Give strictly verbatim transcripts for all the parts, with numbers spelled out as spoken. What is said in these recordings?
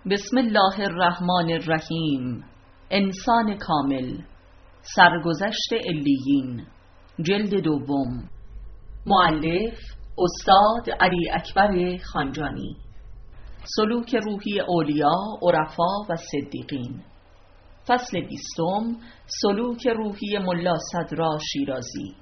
بسم الله الرحمن الرحیم. انسان کامل، سرگذشت علیین، جلد دوم. مؤلف استاد علی اکبر خانجانی. سلوک روحی اولیا، عرفا و صدیقین. فصل بیستم. سلوک روحی ملا صدرا شیرازی.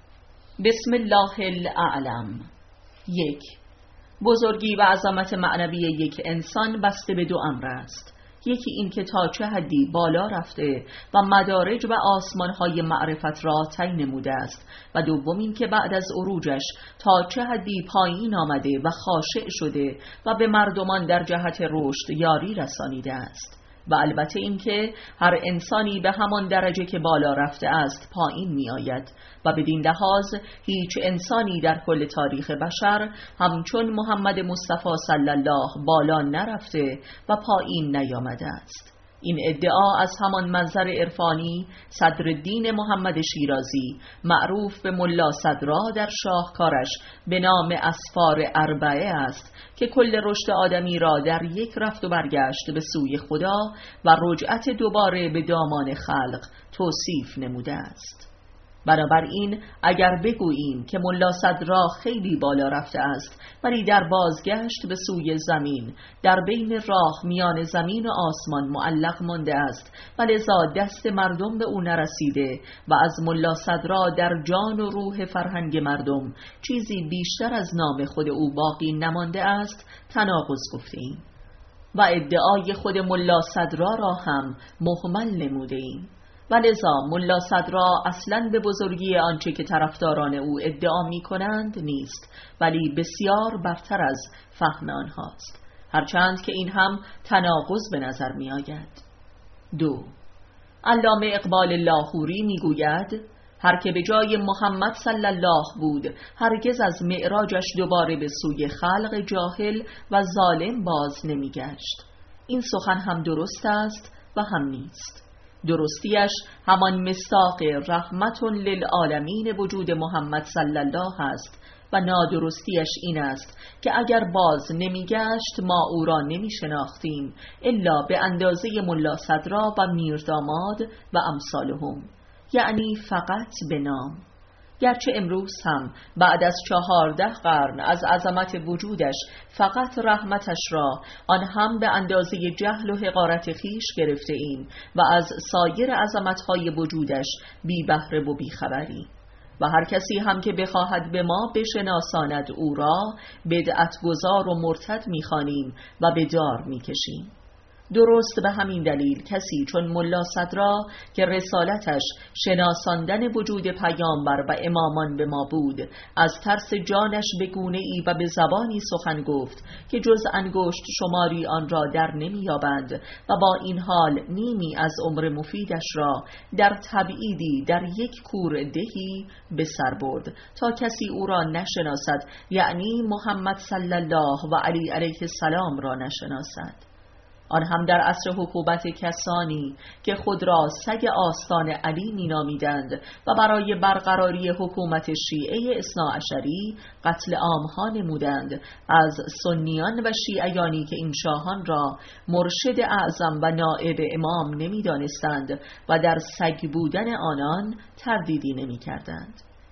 بسم الله الاعلم. یک. بزرگی و عظمت معنوی یک انسان بسته به دو امر است. یکی این که تا چه حدی بالا رفته و مدارج و آسمانهای معرفت را طی نموده است، و دوم این که بعد از عروجش تا چه حدی پایین آمده و خاشع شده و به مردمان در جهت رشد یاری رسانیده است. و البته این که هر انسانی به همان درجه که بالا رفته است پایین می آید، و بدین لحاظ هیچ انسانی در کل تاریخ بشر همچون محمد مصطفی صلی الله بالا نرفته و پایین نیامده است. این ادعا از همان منظر عرفانی صدرالدین محمد شیرازی معروف به ملا صدرا در شاهکارش به نام اسفار اربعه است که کل رشد آدمی را در یک رفت و برگشت به سوی خدا و رجعت دوباره به دامان خلق توصیف نموده است. بنابراین اگر بگوییم که ملا صدرا خیلی بالا رفته است ولی در بازگشت به سوی زمین در بین راه میان زمین و آسمان معلق مانده است و لذا دست مردم به او نرسیده و از ملا صدرا در جان و روح فرهنگ مردم چیزی بیشتر از نام خود او باقی نمانده است، تناقض گفتیم و ادعای خود ملا صدرا را هم مهمل نموده ایم. و لذا ملا صدرا اصلاً به بزرگی آنچه که طرفداران او ادعا می کنند نیست، ولی بسیار برتر از فهم آنهاست، هرچند که این هم تناقض به نظر می آید. دو. علامه اقبال لاهوری می گوید هر که به جای محمد صلی الله بود هرگز از معراجش دوباره به سوی خلق جاهل و ظالم باز نمی گشت. این سخن هم درست است و هم نیست. درستیش همان مصداق رحمت للعالمین وجود محمد صلی الله است و نادرستیش این است که اگر باز نمیگشت ما او را نمی شناختیم الا به اندازه ملا صدرا و میرداماد و امثالهم، یعنی فقط به نام. گرچه امروز هم بعد از چهارده قرن از عظمت وجودش فقط رحمتش را آن هم به اندازه جهل و حقارت خیش گرفته ایم و از سایر عظمتهای وجودش بی بهره و بی خبری، و هر کسی هم که بخواهد به ما بشناساند او را بدعت گذار و مرتد می‌خوانیم و به دار می‌کشیم. درست به همین دلیل کسی چون ملا صدرا که رسالتش شناساندن وجود پیامبر و امامان به ما بود، از ترس جانش به گونه‌ای و به زبانی سخن گفت که جز انگشت شماری آن را در نمی‌یابند و با این حال نیمی از عمر مفیدش را در تبعیدی در یک کور دهی به سر برد تا کسی او را نشناسد، یعنی محمد صلی الله و علی علیه السلام را نشناسد. آن هم در عصر حکومت کسانی که خود را سگ آستان علی می نامیدند و برای برقراری حکومت شیعه اثناعشری قتل عامها نمودند، از سنیان و شیعیانی که این شاهان را مرشد اعظم و نائب امام نمی دانستند و در سگ بودن آنان تردیدی نمی کردند.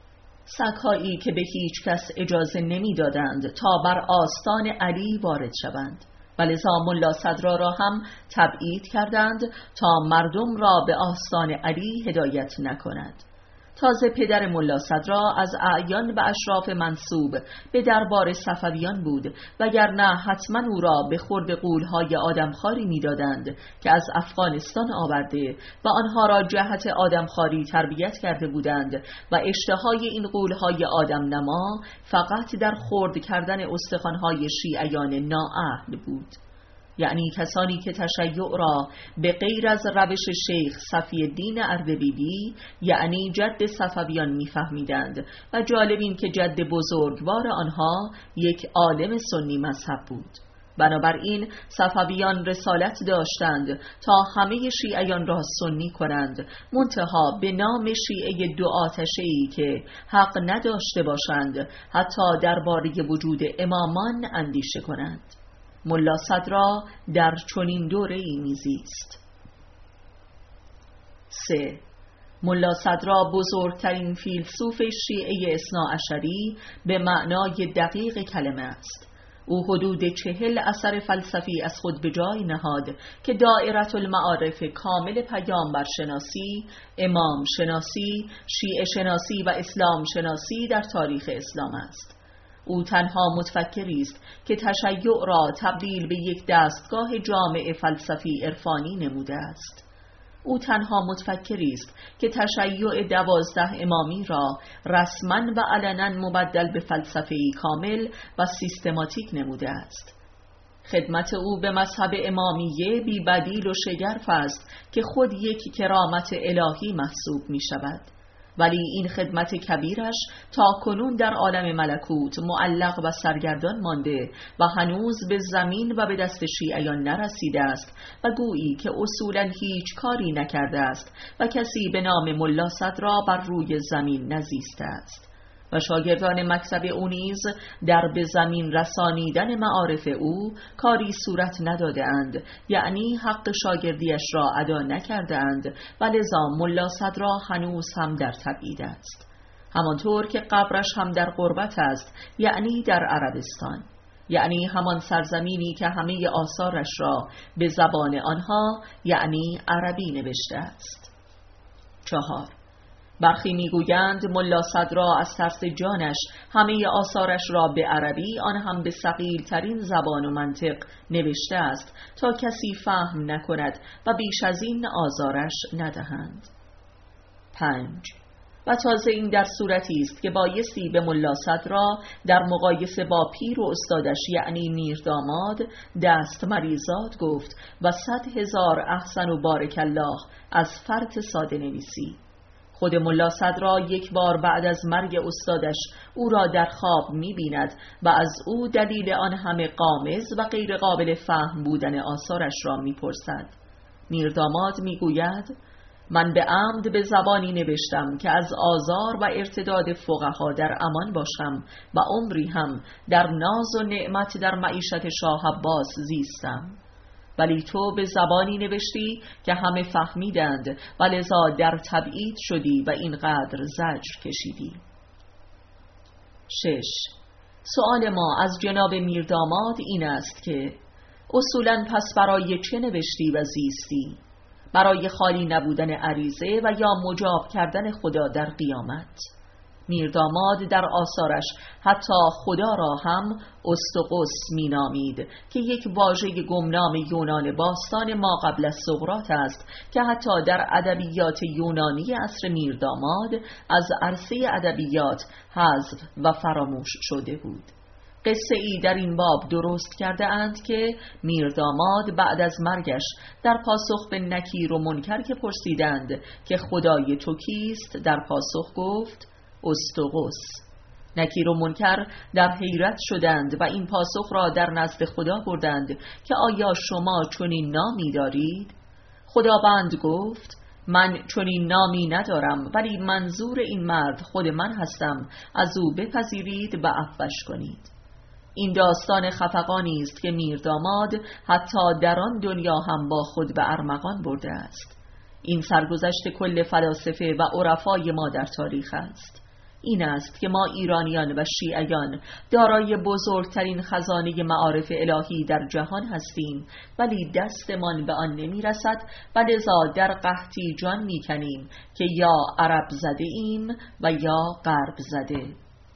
سگ‌هایی که به هیچ کس اجازه نمی دادند تا بر آستان علی وارد شوند، ولذا ملا صدرا را هم تبعید کردند تا مردم را به آستان علی هدایت نکند. تازه پدر ملا صدرا از اعیان و اشراف منسوب به دربار صفویان بود، وگرنه حتما او را به خورد غول‌های آدمخواری می‌دادند که از افغانستان آورده و آنها را جهت آدمخواری تربیت کرده بودند و اشتهای این غول‌های آدم نما فقط در خورد کردن استخوان‌های شیعیان نااهل بود، یعنی کسانی که تشیع را به غیر از روش شیخ صفی الدین اردبیلی یعنی جد صفویان میفهمیدند، و جالب این که جد بزرگوار آنها یک عالم سنی مذهب بود. بنابراین صفویان رسالت داشتند تا همه شیعیان را سنی کنند، منتها به نام شیعه دو آتشه‌ای که حق نداشته باشند حتی درباره وجود امامان اندیشه کنند. ملا صدرا در چنین دوره‌ای میزیست. سه. ملا صدرا بزرگترین فیلسوف شیعه اثناعشری به معنای دقیق کلمه است. او حدود چهل اثر فلسفی از خود به جای نهاد که دائرة المعارف کامل پیامبر شناسی، امام شناسی، شیعه شناسی و اسلام شناسی در تاریخ اسلام است. او تنها متفکری است که تشیع را تبدیل به یک دستگاه جامع فلسفی عرفانی نموده است. او تنها متفکری است که تشیع دوازده امامی را رسما و علنا مبدل به فلسفه‌ای کامل و سیستماتیک نموده است. خدمت او به مذهب امامیه بی بدیل و شگرف است که خود یک کرامت الهی محسوب می شود. ولی این خدمت کبیرش تا کنون در عالم ملکوت معلق و سرگردان مانده و هنوز به زمین و به دست شیعیان نرسیده است و گویی که اصولا هیچ کاری نکرده است و کسی به نام ملا صدرا بر روی زمین نزیسته است و شاگردان مکتب او نیز در به زمین رسانیدن معارف او کاری صورت نداده اند، یعنی حق شاگردیش را ادا نکرده اند و لذا ملا صدرا هنوز هم در تبعید است، همانطور که قبرش هم در غربت است، یعنی در عربستان، یعنی همان سرزمینی که همه آثارش را به زبان آنها یعنی عربی نوشته است. چهار. برخی میگویند ملا صدرا از ترس جانش همه آثارش را به عربی، آن هم به ثقیل ترین زبان و منطق نوشته است تا کسی فهم نکند و بیش از این آزارش ندهند. پنج. و تازه این در صورتی است که بایستی به ملا صدرا در مقایسه با پیر و استادش یعنی میرداماد دست مریزاد گفت و صد هزار احسن و بارک الله از فرط ساده نویسی. خود ملا صدرا یک بار بعد از مرگ استادش او را در خواب می‌بیند و از او دلیل آن همه غامض و غیر قابل فهم بودن آثارش را می‌پرسد. میرداماد می‌گوید من به عمد به زبانی نوشتم که از آزار و ارتداد فقها در امان باشم و عمری هم در ناز و نعمت در معیشت شاه عباس زیستم، ولی تو به زبانی نوشتی که همه فهمیدند و لذا در تبعید شدی و اینقدر زجر کشیدی. شش. سؤال ما از جناب میرداماد این است که اصولاً پس برای چه نوشتی و زیستی؟ برای خالی نبودن عریضه و یا مجاب کردن خدا در قیامت؟ میرداماد در آثارش حتی خدا را هم استقس می نامید که یک واژه گمنام یونان باستان ما قبل از سقراط است که حتی در ادبیات یونانی عصر میرداماد از عرصه ادبیات حذف و فراموش شده بود. قصه ای در این باب درست کرده اند که میرداماد بعد از مرگش در پاسخ به نکیر و منکر که پرسیدند که خدای تو کیست در پاسخ گفت استقس. نکیر و منکر در حیرت شدند و این پاسخ را در نزد خدا بردند که آیا شما چنین نامی دارید؟ خداوند گفت من چنین نامی ندارم، ولی منظور این مرد خود من هستم، از او بپذیرید و عفوش کنید. این داستان خفقانی است که میرداماد حتی در آن دنیا هم با خود به ارمغان برده است. این سرگذشت کل فلاسفه و عرفای ما در تاریخ است. این است که ما ایرانیان و شیعیان دارای بزرگترین خزانه معارف الهی در جهان هستیم، ولی دستمان به آن نمی رسد و لذا در قحطی جان می کنیم که یا عرب زده ایم و یا غرب زده.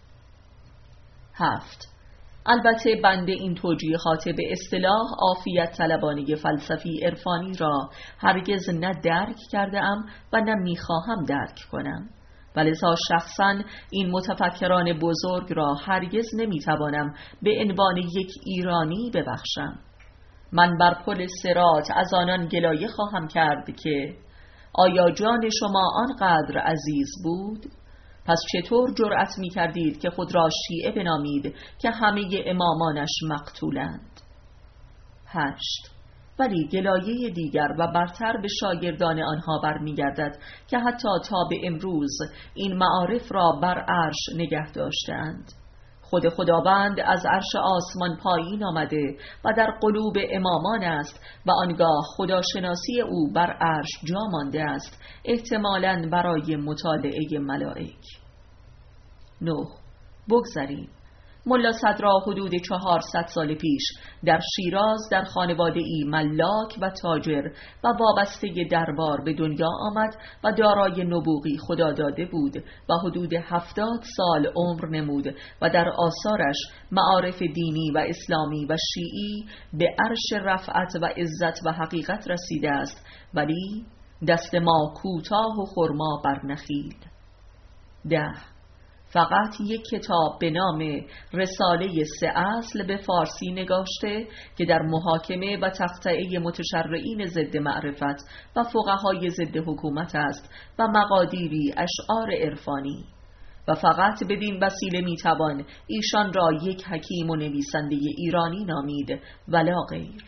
هفت. البته بنده این توجیهات به اصطلاح عافیت طلبانه فلسفی عرفانی را هرگز نه درک کرده ام و نه میخواهم درک کنم، ولذا شخصا این متفکران بزرگ را هرگز نمیتوانم به عنوان یک ایرانی ببخشم. من بر پل صراط از آنان گلایه خواهم کرد که آیا جان شما آنقدر عزیز بود؟ پس چطور جرأت می کردید که خود را شیعه بنامید که همه امامانش مقتولند؟ هشت. ولی گلایه دیگر و برتر به شاگردان آنها برمیگردد که حتی تا به امروز این معارف را بر عرش نگه داشتند. خود خداوند از عرش آسمان پایین آمده و در قلوب امامان است و آنگاه خداشناسی او بر عرش جا مانده است، احتمالاً برای مطالعه ملائک. نه. بگذریم. ملا صدرا حدود چهارصد سال پیش در شیراز در خانواده ای ملاک و تاجر و وابسته دربار به دنیا آمد و دارای نبوغی خدا داده بود و حدود هفتاد سال عمر نمود و در آثارش معارف دینی و اسلامی و شیعی به عرش رفعت و عزت و حقیقت رسیده است، ولی دست ما کوتاه و خرما بر نخیل. ده. فقط یک کتاب به نام رساله سه اصل به فارسی نگاشته که در محاکمه و تقطعه متشرعین ضد معرفت و فقهای ضد حکومت است و مقادیری اشعار عرفانی، و فقط بدین وسیله میتوان ایشان را یک حکیم و نویسنده ایرانی نامید ولا غیر.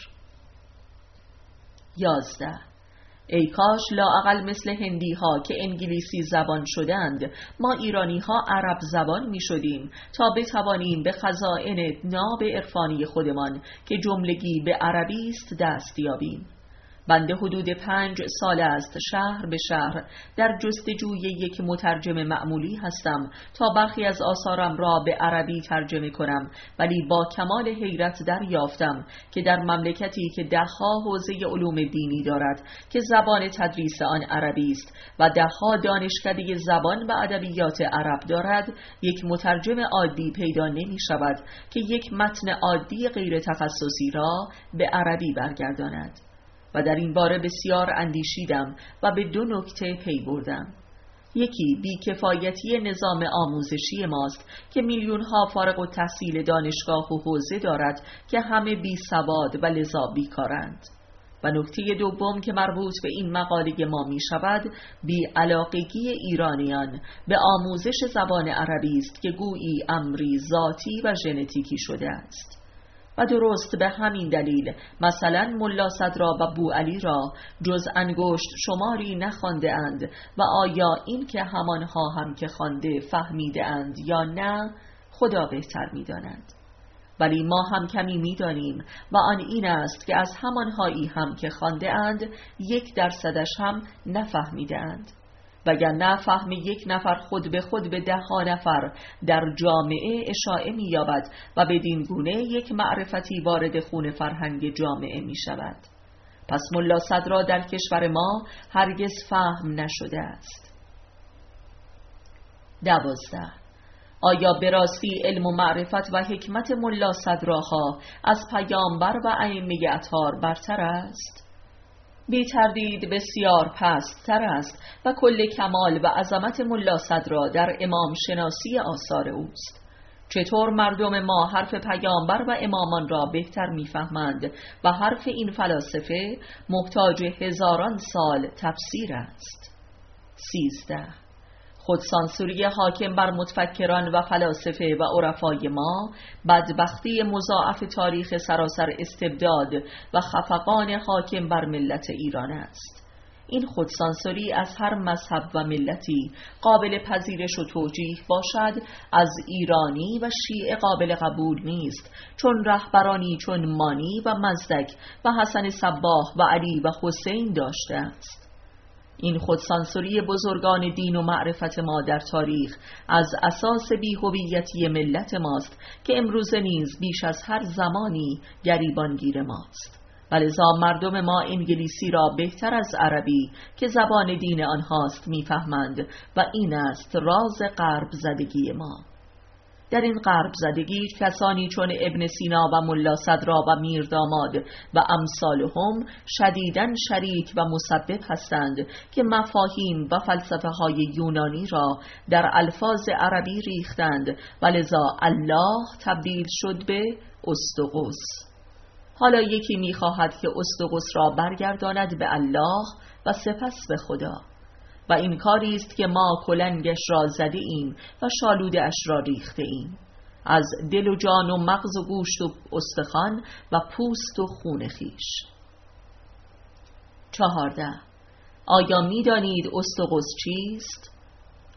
یازده. ای کاش لااقل مثل هندی ها که انگلیسی زبان شدند ما ایرانی ها عرب زبان می شدیم تا بتوانیم به خزائن ناب عرفانی خودمان که جملگی به عربی است دست یابیم. بنده حدود پنج سال است شهر به شهر در جستجوی یک مترجم معمولی هستم تا برخی از آثارم را به عربی ترجمه کنم، ولی با کمال حیرت دریافتم که در مملکتی که دهها حوزه علوم دینی دارد که زبان تدریس آن عربی است و دهها دانشکده زبان و ادبیات عرب دارد، یک مترجم عادی پیدا نمی شود که یک متن عادی غیر تخصصی را به عربی برگرداند. و در این باره بسیار اندیشیدم و به دو نکته پی بردم. یکی بیکفایتی نظام آموزشی ماست که میلیون ها فارغ التحصیل دانشگاه و حوزه دارد که همه بی سواد و لذا بیکارند. و نکته دوم که مربوط به این مقاله ما می شود بی علاقگی ایرانیان به آموزش زبان عربی است که گویی امری ذاتی و ژنتیکی شده است. و درست به همین دلیل مثلا ملا صدرا و بوعلی را جز انگشت شماری نخوانده اند و آیا این که همانها هم که خوانده فهمیده اند یا نه خدا بهتر می داند. ولی ما هم کمی می دانیم و آن این است که از همانهایی هم که خوانده اند یک درصدش هم نفهمیده اند، وگرنه فهم یک نفر خود به خود به ده ها نفر در جامعه اشاعه می یابد و بدین گونه یک معرفتی وارد خون فرهنگ جامعه می شود. پس ملا صدرا در کشور ما هرگز فهم نشده است. دوازده. آیا به راستی علم و معرفت و حکمت ملا صدراها از پیامبر و ائمه اطهار برتر است؟ بی تردید بسیار پست تر است و کل کمال و عظمت ملا صدرا در امام شناسی آثار اوست. چطور مردم ما حرف پیامبر و امامان را بهتر میفهمند و حرف این فلاسفه محتاج هزاران سال تفسیر است. سیزده. خودسانسوری حاکم بر متفکران و فلاسفه و عرفای ما بدبختی مضاعف تاریخ سراسر استبداد و خفقان حاکم بر ملت ایران است. این خودسانسوری از هر مذهب و ملتی قابل پذیرش و توجیه باشد از ایرانی و شیعه قابل قبول نیست، چون رهبرانی چون مانی و مزدک و حسن صباح و علی و حسین داشته است. این خودسانسوری بزرگان دین و معرفت ما در تاریخ از اساس بی‌هویتی ملت ماست که امروزه نیز بیش از هر زمانی گریبانگیر ماست. ولذا مردم ما انگلیسی را بهتر از عربی که زبان دین آنهاست میفهمند و این است راز غرب زدگی ما. در این غرب زدگی کسانی چون ابن سینا و ملا صدرا و میرداماد و امثالهم شدیداً شریک و مسبب هستند که مفاهیم و فلسفه های یونانی را در الفاظ عربی ریختند و لذا الله تبدیل شد به اسطقس. حالا یکی میخواهد که اسطقس را برگرداند به الله و سپس به خدا، و این کاری است که ما کلنگش را زده ایم و شالوده اش را ریخته ایم، از دل و جان و مغز و گوشت و استخوان و پوست و خون خیش. چهارده. آیا می دانید اسطقس چیست؟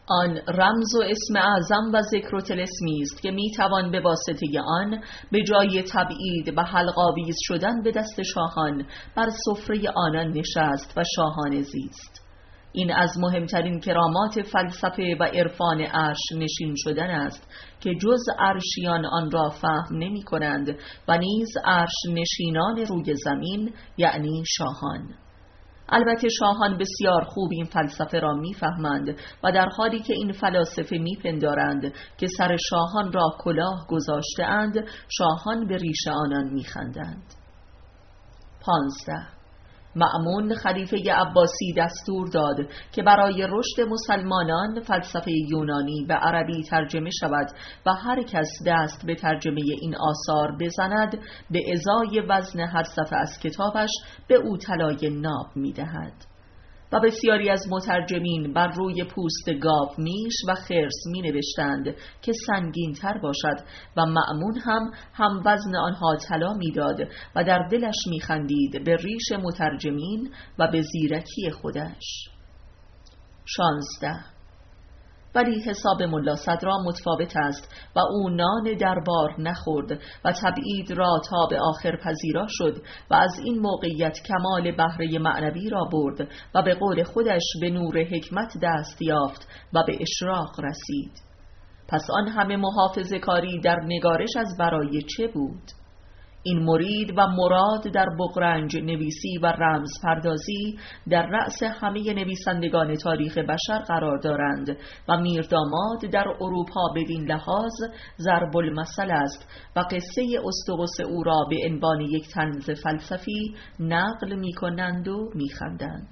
آن رمز و اسم اعظم و ذکر و طلسمی است که میتوان به واسطه آن به جای تبعید و حلق‌آویز شدن به دست شاهان بر سفره آنان نشست و شاهانه زیست. این از مهمترین کرامات فلسفه و عرفان عرش نشین شدن است که جز عرشیان آن را فهم نمی کنند و نیز عرش نشینان روی زمین یعنی شاهان. البته شاهان بسیار خوب این فلسفه را میفهمند و در حالی که این فلاسفه میپندارند که سر شاهان را کلاه گذاشته اند، شاهان به ریش آنان میخندند. پانزده. مأمون خلیفه عباسی دستور داد که برای رشد مسلمانان فلسفه یونانی به عربی ترجمه شود و هر کس دست به ترجمه این آثار بزند به ازای وزن هر صفحه از کتابش به او طلای ناب می‌دهد. و بسیاری از مترجمین بر روی پوست گاو میش و خرس می نوشتند که سنگین تر باشد و مأمون هم هم وزن آنها طلا می داد و در دلش می خندید به ریش مترجمین و به زیرکی خودش. شانزده. ولی حساب ملا صدرا متفاوت است و او نان دربار نخورد و تبعید را تا به آخر پذیرا شد و از این موقعیت کمال بهره معنوی را برد و به قول خودش به نور حکمت دست یافت و به اشراق رسید. پس آن همه محافظه کاری در نگارش از برای چه بود؟ این مرید و مراد در بغرنج نویسی و رمز پردازی در رأس همه نویسندگان تاریخ بشر قرار دارند و میرداماد در اروپا بدین لحاظ ضرب المثل است و قصه اسطقس او را به عنوان یک طنز فلسفی نقل می کنند و می خندند.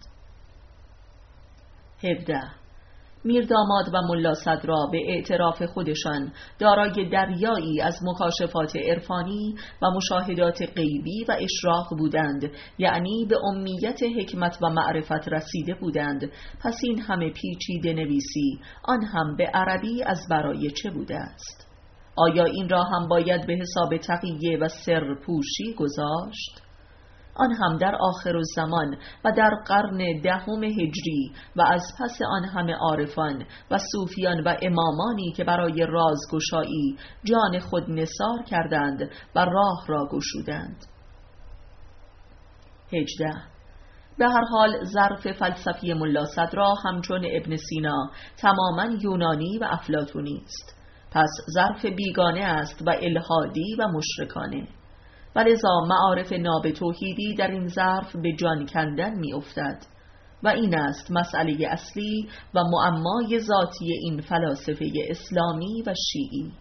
هفده. میرداماد و ملا صدرا به اعتراف خودشان دارای دریایی از مکاشفات عرفانی و مشاهدات غیبی و اشراق بودند، یعنی به امیت حکمت و معرفت رسیده بودند. پس این همه پیچیده نویسی آن هم به عربی از برای چه بوده است؟ آیا این را هم باید به حساب تقیه و سر پوشی گذاشت؟ آن هم در آخر الزمان و در قرن دهم هجری و از پس آن همه عارفان و صوفیان و امامانی که برای رازگشایی جان خود نثار کردند و راه را گشودند. هجده. به هر حال ظرف فلسفی ملا صدرا همچون ابن سینا تماما یونانی و افلاطونی است. پس ظرف بیگانه است و الحادی و مشرکانه. ولذا معارف ناب توحیدی در این ظرف به جان کندن می افتد و این است مسئله اصلی و معمای ذاتی این فلاسفه اسلامی و شیعی.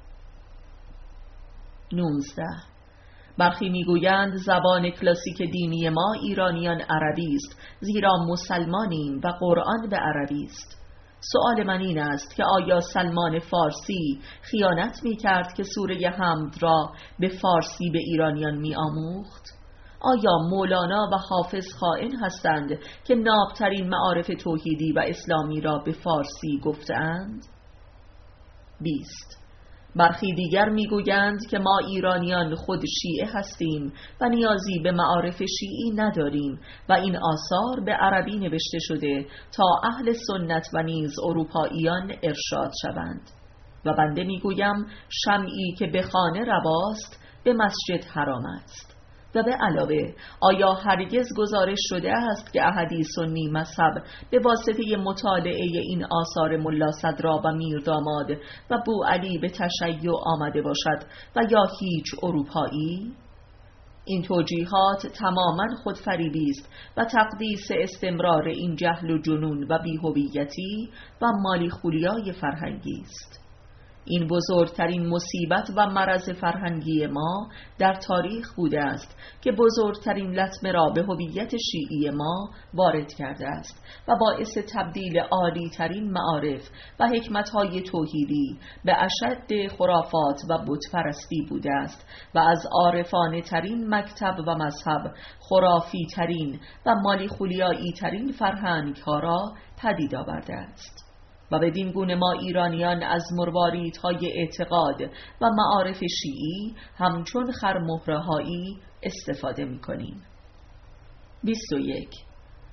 نوزده. برخی میگویند زبان کلاسیک دینی ما ایرانیان عربی است، زیرا مسلمانیم و قرآن به عربی است. سؤال من این است که آیا سلمان فارسی خیانت می کرد که سوره حمد را به فارسی به ایرانیان می آموخت؟ آیا مولانا و حافظ خائن هستند که نابترین معارف توحیدی و اسلامی را به فارسی گفتند؟ بیست. برخی دیگر میگویند که ما ایرانیان خود شیعه هستیم و نیازی به معارف شیعی نداریم و این آثار به عربی نوشته شده تا اهل سنت و نیز اروپاییان ارشاد شوند. و بنده میگویم شمعی که به خانه رواست به مسجد حرام است. و به علاوه آیا هرگز گزارش شده است که احدی سنی مذهب به واسطه مطالعه این آثار ملا صدرا و میرداماد و بو علی به تشیع آمده باشد و یا هیچ اروپایی؟ این توجیهات تماما خودفریبی است و تقدیس استمرار این جهل و جنون و بی‌هویتی و مالی خولیای فرهنگی است. این بزرگترین مصیبت و مرض فرهنگی ما در تاریخ بوده است که بزرگترین لطمه را به هویت شیعی ما وارد کرده است و باعث تبدیل عالی ترین معارف و حکمتهای توحیدی به اشد خرافات و بتپرستی بوده است و از عارفانه ترین مکتب و مذهب خرافی ترین و مالی خولیایی ترین فرهنگ ها را پدید آورده است. و بدین گونه ما ایرانیان از مرواریدهای اعتقاد و معارف شیعی همچون خرمهرهایی استفاده می کنیم. بیست و یک.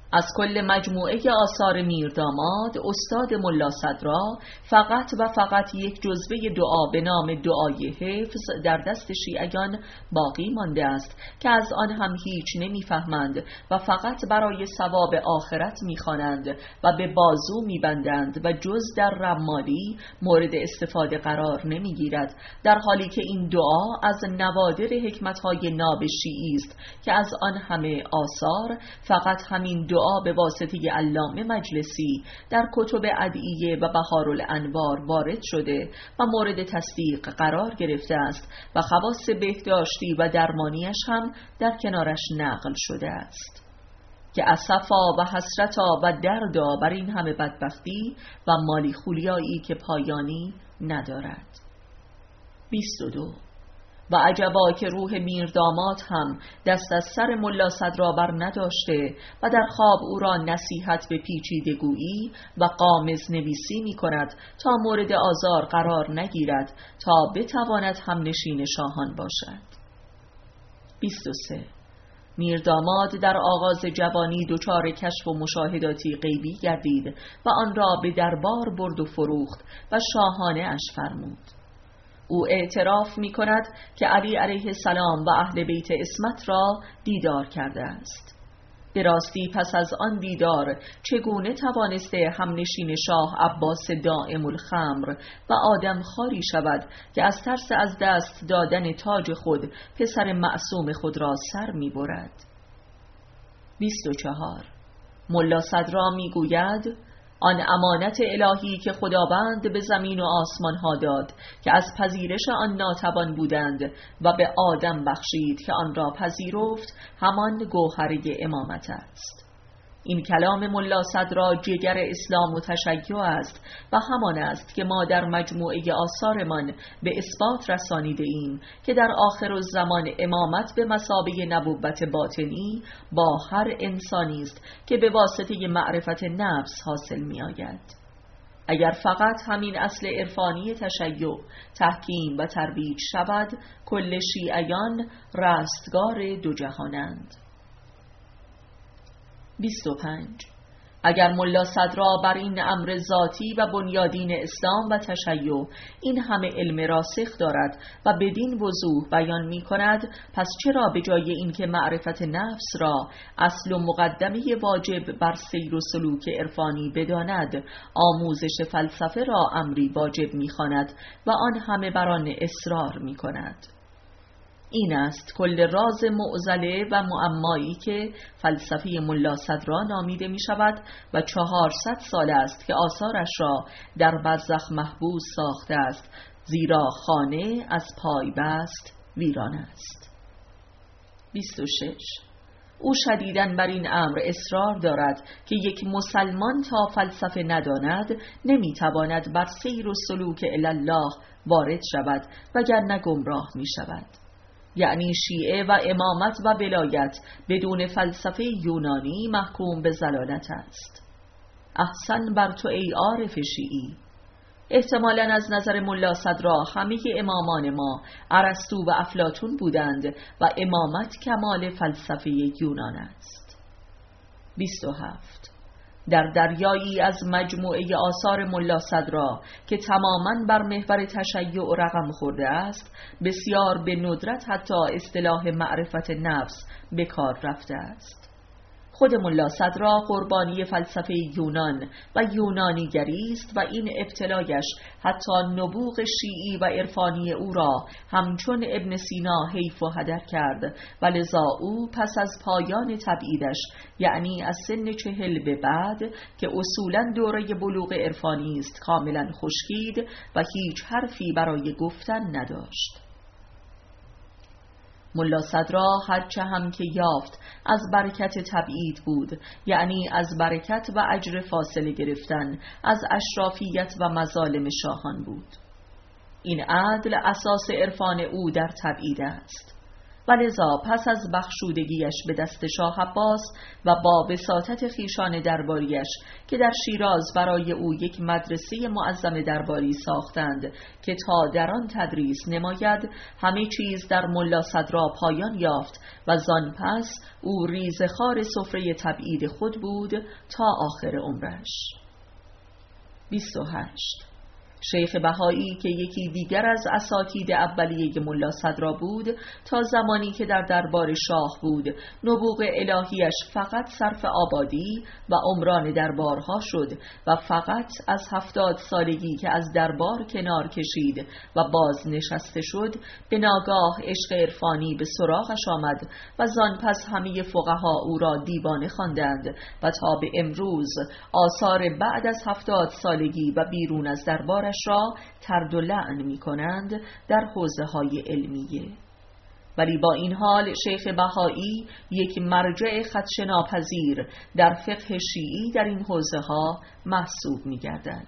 از کل مجموعه آثار میرداماد، استاد ملا صدرا فقط و فقط یک جزوه دعا به نام دعای حفظ در دست شیعیان باقی مانده است که از آن هم هیچ نمیفهمند و فقط برای ثواب آخرت میخوانند و به بازو میبندند و جز در رمالی مورد استفاده قرار نمیگیرد، در حالی که این دعا از نوادر حکمتهای ناب شیعی است که از آن همه آثار فقط همین دعا به واسطه علامه مجلسی در کتب ادعیه و بهارالانوار وارد شده و مورد تصدیق قرار گرفته است و خواص بهداشتی و درمانیش هم در کنارش نقل شده است که اسفا و حسرتا و دردا بر این همه بدبختی و مالی خولیایی که پایانی ندارد. بیست و دو. و عجبا که روح میرداماد هم دست از سر ملا صدرا بر نداشته و در خواب او را نصیحت به پیچیدگویی و قامز نویسی می کند تا مورد آزار قرار نگیرد تا بتواند هم نشین شاهان باشد. بیست و سه. میرداماد در آغاز جوانی دچار کشف و مشاهداتی غیبی گردید و آن را به دربار برد و فروخت و شاهانه اش فرمود. او اعتراف می کند که علی علیه السلام و اهل بیت عصمت را دیدار کرده است. به راستی پس از آن دیدار چگونه توانسته همنشین شاه عباس دائم الخمر و آدم خاری شود که از ترس از دست دادن تاج خود پسر معصوم خود را سر می برد؟ بیست و چهار. ملا صدرا می گوید آن امانت الهی که خداوند به زمین و آسمان ها داد که از پذیرش آن ناتوان بودند و به آدم بخشید که آن را پذیرفت، همان گوهره امامت است. این کلام ملا صدرا جگر اسلام و تشیع است و همان است که ما در مجموعه آثارمان به اثبات رسانیده ایم که در آخر الزمان امامت به مثابه نبوت باطنی با هر انسانی است که به واسطه معرفت نفس حاصل می آید. اگر فقط همین اصل عرفانی تشیع تحکیم و ترویج شود، کل شیعیان رستگار دو جهانند. بیست و پنج. اگر ملا صدرا بر این امر ذاتی و بنیادین اسلام و تشیع این همه علم راسخ دارد و بدین وضوح بیان می کند، پس چرا به جای اینکه معرفت نفس را اصل و مقدمه واجب بر سیر و سلوک عرفانی بداند، آموزش فلسفه را امری واجب می خواند و آن همه بر آن اصرار می کند؟ این است کل راز معضله و معمایی که فلسفه ملا صدرا نامیده می شود و چهارصد سال است که آثارش را در برزخ محبوس ساخته است، زیرا خانه از پای بست ویران است. بیست و شش. او شدیداً بر این امر اصرار دارد که یک مسلمان تا فلسفه نداند نمی تواند بر سیر و سلوک الله وارد شود وگرنه گمراه می شود. یعنی شیعه و امامت و ولایت بدون فلسفه یونانی محکوم به ضلالت است. احسن بر تو ای عارف شیعی. احتمالاً از نظر ملا صدرا همه امامان ما ارسطو و افلاطون بودند و امامت کمال فلسفه یونان است. بیست و هفت. در دریایی از مجموعه آثار ملا صدرا که تماماً بر محور تشیع رقم خورده است، بسیار به ندرت حتی اصطلاح معرفت نفس به کار رفته است. خود ملا صدرا قربانی فلسفه یونان و یونانیگری است و این ابتلایش حتی نبوغ شیعی و عرفانی او را همچون ابن سینا حیف و هدر کرد و لذا او پس از پایان تبعیدش، یعنی از سن چهل به بعد که اصولاً دوره بلوغ عرفانی است، کاملاً خشکید و هیچ حرفی برای گفتن نداشت. ملا صدرا هرچه هم که یافت از برکت تبعید بود، یعنی از برکت و اجر فاصله گرفتن از اشرافیت و مظالم شاهان بود. این عدل اساس عرفان او در تبعید است و لذا پس از بخشودگیش به دست شاه عباس و با وساطت خویشان درباریش که در شیراز برای او یک مدرسه معظم درباری ساختند که تا در آن تدریس نماید، همه چیز در ملا صدرا پایان یافت و زان پس او ریزخوار سفره تبعید خود بود تا آخر عمرش. بیست و هشت. شیخ بهایی که یکی دیگر از اساتید اولیه ملا صدرا بود، تا زمانی که در دربار شاه بود نبوغ الهیش فقط صرف آبادی و عمران دربارها شد و فقط از هفتاد سالگی که از دربار کنار کشید و باز نشسته شد، به ناگاه عشق عرفانی به سراغش آمد و زان پس همه فقها او را دیوانه خواندند و تا به امروز آثار بعد از هفتاد سالگی و بیرون از دربار را ترد و لعن می کنند در حوزه های علمیه. ولی با این حال شیخ بهایی یک مرجع خدشه ناپذیر در فقه شیعی در این حوزه ها محسوب می گردد.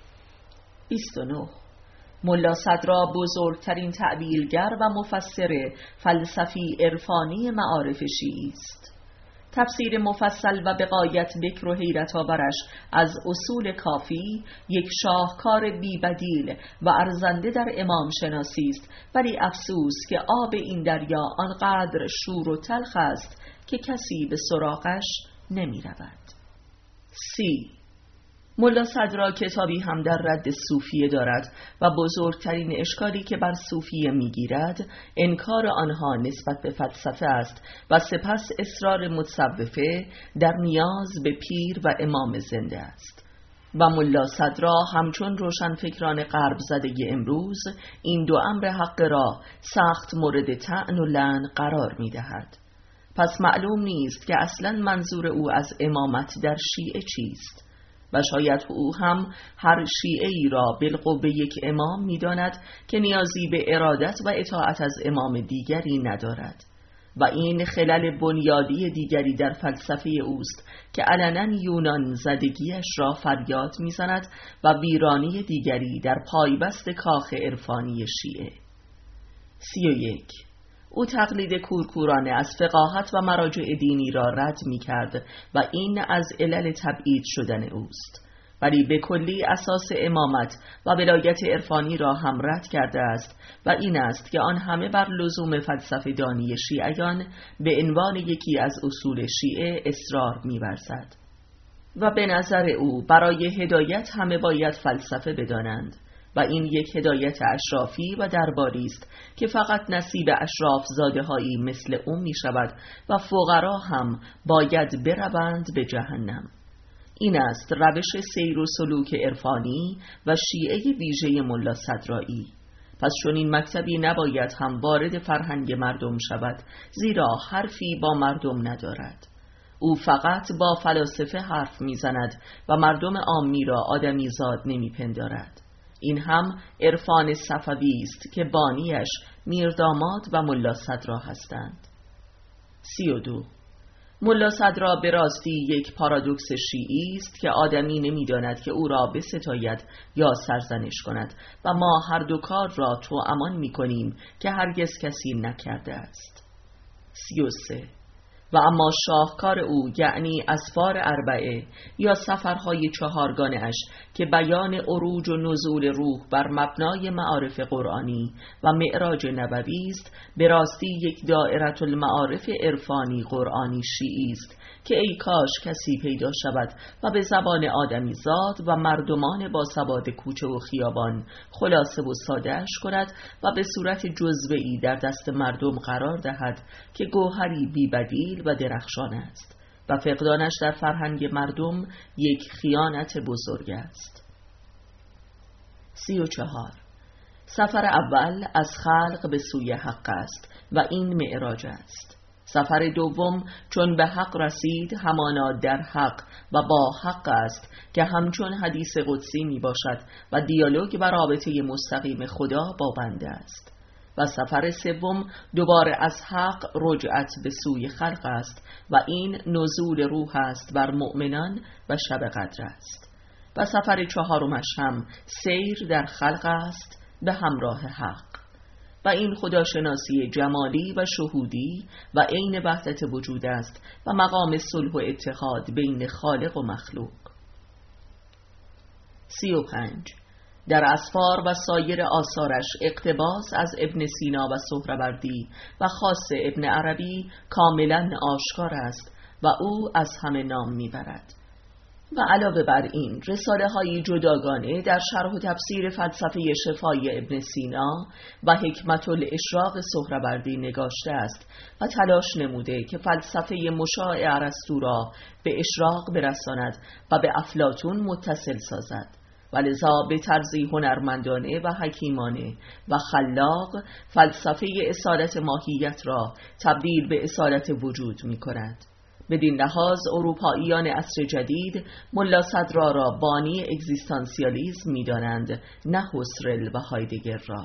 بیست و نه. ملا صدرا بزرگترین تعبیرگر و مفسر فلسفی عرفانی معارف شیعی است. تفسیر مفصل و بغایت بکر و حیرت آورش از اصول کافی یک شاهکار بی بدیل و ارزنده در امام شناسی است، ولی افسوس که آب این دریا آنقدر شور و تلخ است که کسی به سراغش نمی رود. سی. ملا صدرا کتابی هم در رد صوفیه دارد و بزرگترین اشکالی که بر صوفیه میگیرد انکار آنها نسبت به فلسفه است و سپس اصرار متصوفه در نیاز به پیر و امام زنده است. و ملا صدرا همچون روشنفکران غرب زده امروز این دو امر حق را سخت مورد طعن و لعن قرار میدهد. پس معلوم نیست که اصلا منظور او از امامت در شیعه چیست و شاید او هم هر شیعه‌ای را بالقوه یک امام می‌داند که نیازی به ارادت و اطاعت از امام دیگری ندارد و این خلل بنیادی دیگری در فلسفه اوست که علنا یونان زدگیش را فریاد می‌زند و ویرانی دیگری در پایبست کاخ عرفانی شیعه. سی و یک. او تقلید کورکورانه از فقاهت و مراجع دینی را رد می کرد و این از علل تبعید شدن اوست، ولی به کلی اساس امامت و ولایت عرفانی را هم رد کرده است و این است که آن همه بر لزوم فلسفه دانی شیعیان به عنوان یکی از اصول شیعه اصرار می ورزد و به نظر او برای هدایت همه باید فلسفه بدانند و این یک هدایت اشرافی و درباری است که فقط نصیب اشراف زاده هایی مثل او می شود و فقرا هم باید بروند به جهنم. این است روش سیر و سلوک عرفانی و شیعه ویژه ملا صدرایی. پس چون این مکتبی نباید هم وارد فرهنگ مردم شود، زیرا حرفی با مردم ندارد. او فقط با فلاسفه حرف می زند و مردم عامی را آدمی زاد نمی پندارد. این هم عرفان صفوی است که بانیش میرداماد و ملا صدرا هستند. سی و دو. ملا صدرا به راستی یک پارادوکس شیعی است که آدمی نمی‌داند که او را بستاید یا سرزنش کند و ما هر دو کار را توامان می‌کنیم که هرگز کسی نکرده است. سی و سه. و اما شاهکار او یعنی اسفار اربعه یا سفرهای چهارگانه اش که بیان عروج و نزول روح بر مبنای معارف قرآنی و معراج نبوی است، به راستی یک دائره المعارف عرفانی قرآنی شیعی است که ای کاش کسی پیدا شود و به زبان آدمی زاد و مردمان با سواد کوچه و خیابان خلاصه و ساده‌اش کند و به صورت جزوه‌ای در دست مردم قرار دهد که گوهری بی‌بدیل و درخشان است و فقدانش در فرهنگ مردم یک خیانت بزرگ است. سی و چهار. سفر اول از خلق به سوی حق است و این معراج است. سفر دوم چون به حق رسید همانا در حق و با حق است که همچون حدیث قدسی می باشد و دیالوگ و رابطه مستقیم خدا با بنده است. و سفر سوم دوباره از حق رجعت به سوی خلق است و این نزول روح است بر مؤمنان و شب قدر است. و سفر چهارمش هم سیر در خلق است به همراه حق. و این خداشناسی جمالی و شهودی و عین وحدت وجود است و مقام صلح و اتحاد بین خالق و مخلوق. سی و پنج. در اسفار و سایر آثارش اقتباس از ابن سینا و سهروردی و خاص ابن عربی کاملا آشکار است و او از همه نام میبرد. و علاوه بر این رساله های جداگانه در شرح و تفسیر فلسفه شفای ابن سینا و حکمت الاشراق سهروردی نگاشته است و تلاش نموده که فلسفه مشاع ارسطو را به اشراق برساند و به افلاطون متصل سازد و لذا به طرزی هنرمندانه و حکیمانه و خلاق فلسفه اصالت ماهیت را تبدیل به اصالت وجود می کند. بدین لحاظ اروپاییان عصر جدید ملا صدرا را بانی اگزیستانسیالیسم می دانند، نه هوسرل و هایدگر را.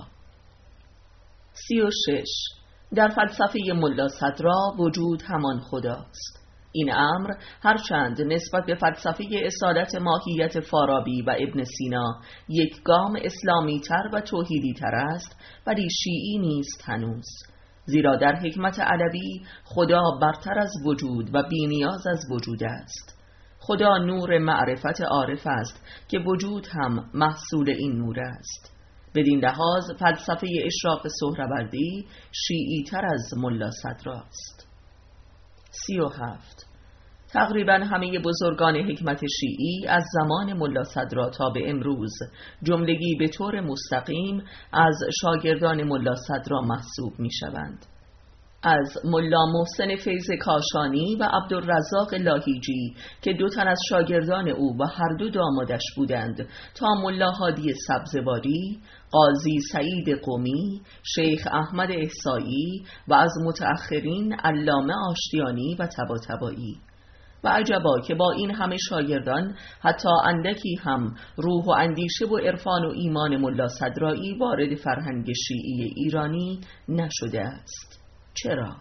سی و شش. در فلسفه ملا صدرا وجود همان خداست. این امر هرچند نسبت به فلسفه اصالت ماهیت فارابی و ابن سینا یک گام اسلامی تر و توحیدی تر است، ولی شیعی نیست هنوز، زیرا در حکمت علوی خدا برتر از وجود و بی‌نیاز از وجود است. خدا نور معرفت عارف است که وجود هم محصول این نور است. بدین لحاظ فلسفه اشراق سهروردی شیعی تر از ملا صدراست. سی و هفت. تقریبا همه بزرگان حکمت شیعی از زمان ملا صدرا تا به امروز جملگی به طور مستقیم از شاگردان ملا صدرا محسوب می شوند. از ملا محسن فیض کاشانی و عبدالرزاق لاهیجی که دو تن از شاگردان او و هر دو دامادش بودند تا ملا هادی سبزواری، قاضی سعید قمی، شیخ احمد احصایی و از متأخرین علامه آشتیانی و طباطبایی. و عجبا که با این همه شاگردان حتی اندکی هم روح و اندیشه و عرفان و ایمان ملا صدرایی وارد فرهنگ شیعی ایرانی نشده است. چرا؟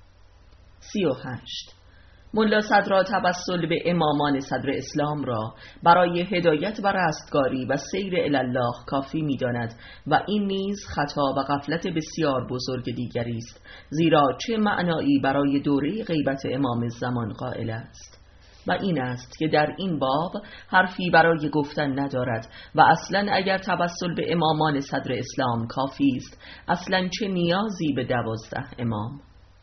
سی و هشت. ملا صدرا توسل به امامان صدر اسلام را برای هدایت و رستگاری و سیر الله کافی می داند و این نیز خطا و غفلت بسیار بزرگ دیگری است، زیرا چه معنایی برای دوره غیبت امام زمان قائل است. و این است که در این باب حرفی برای گفتن ندارد و اصلا اگر توسل به امامان صدر اسلام کافی است، اصلا چه نیازی به دوازده امام؟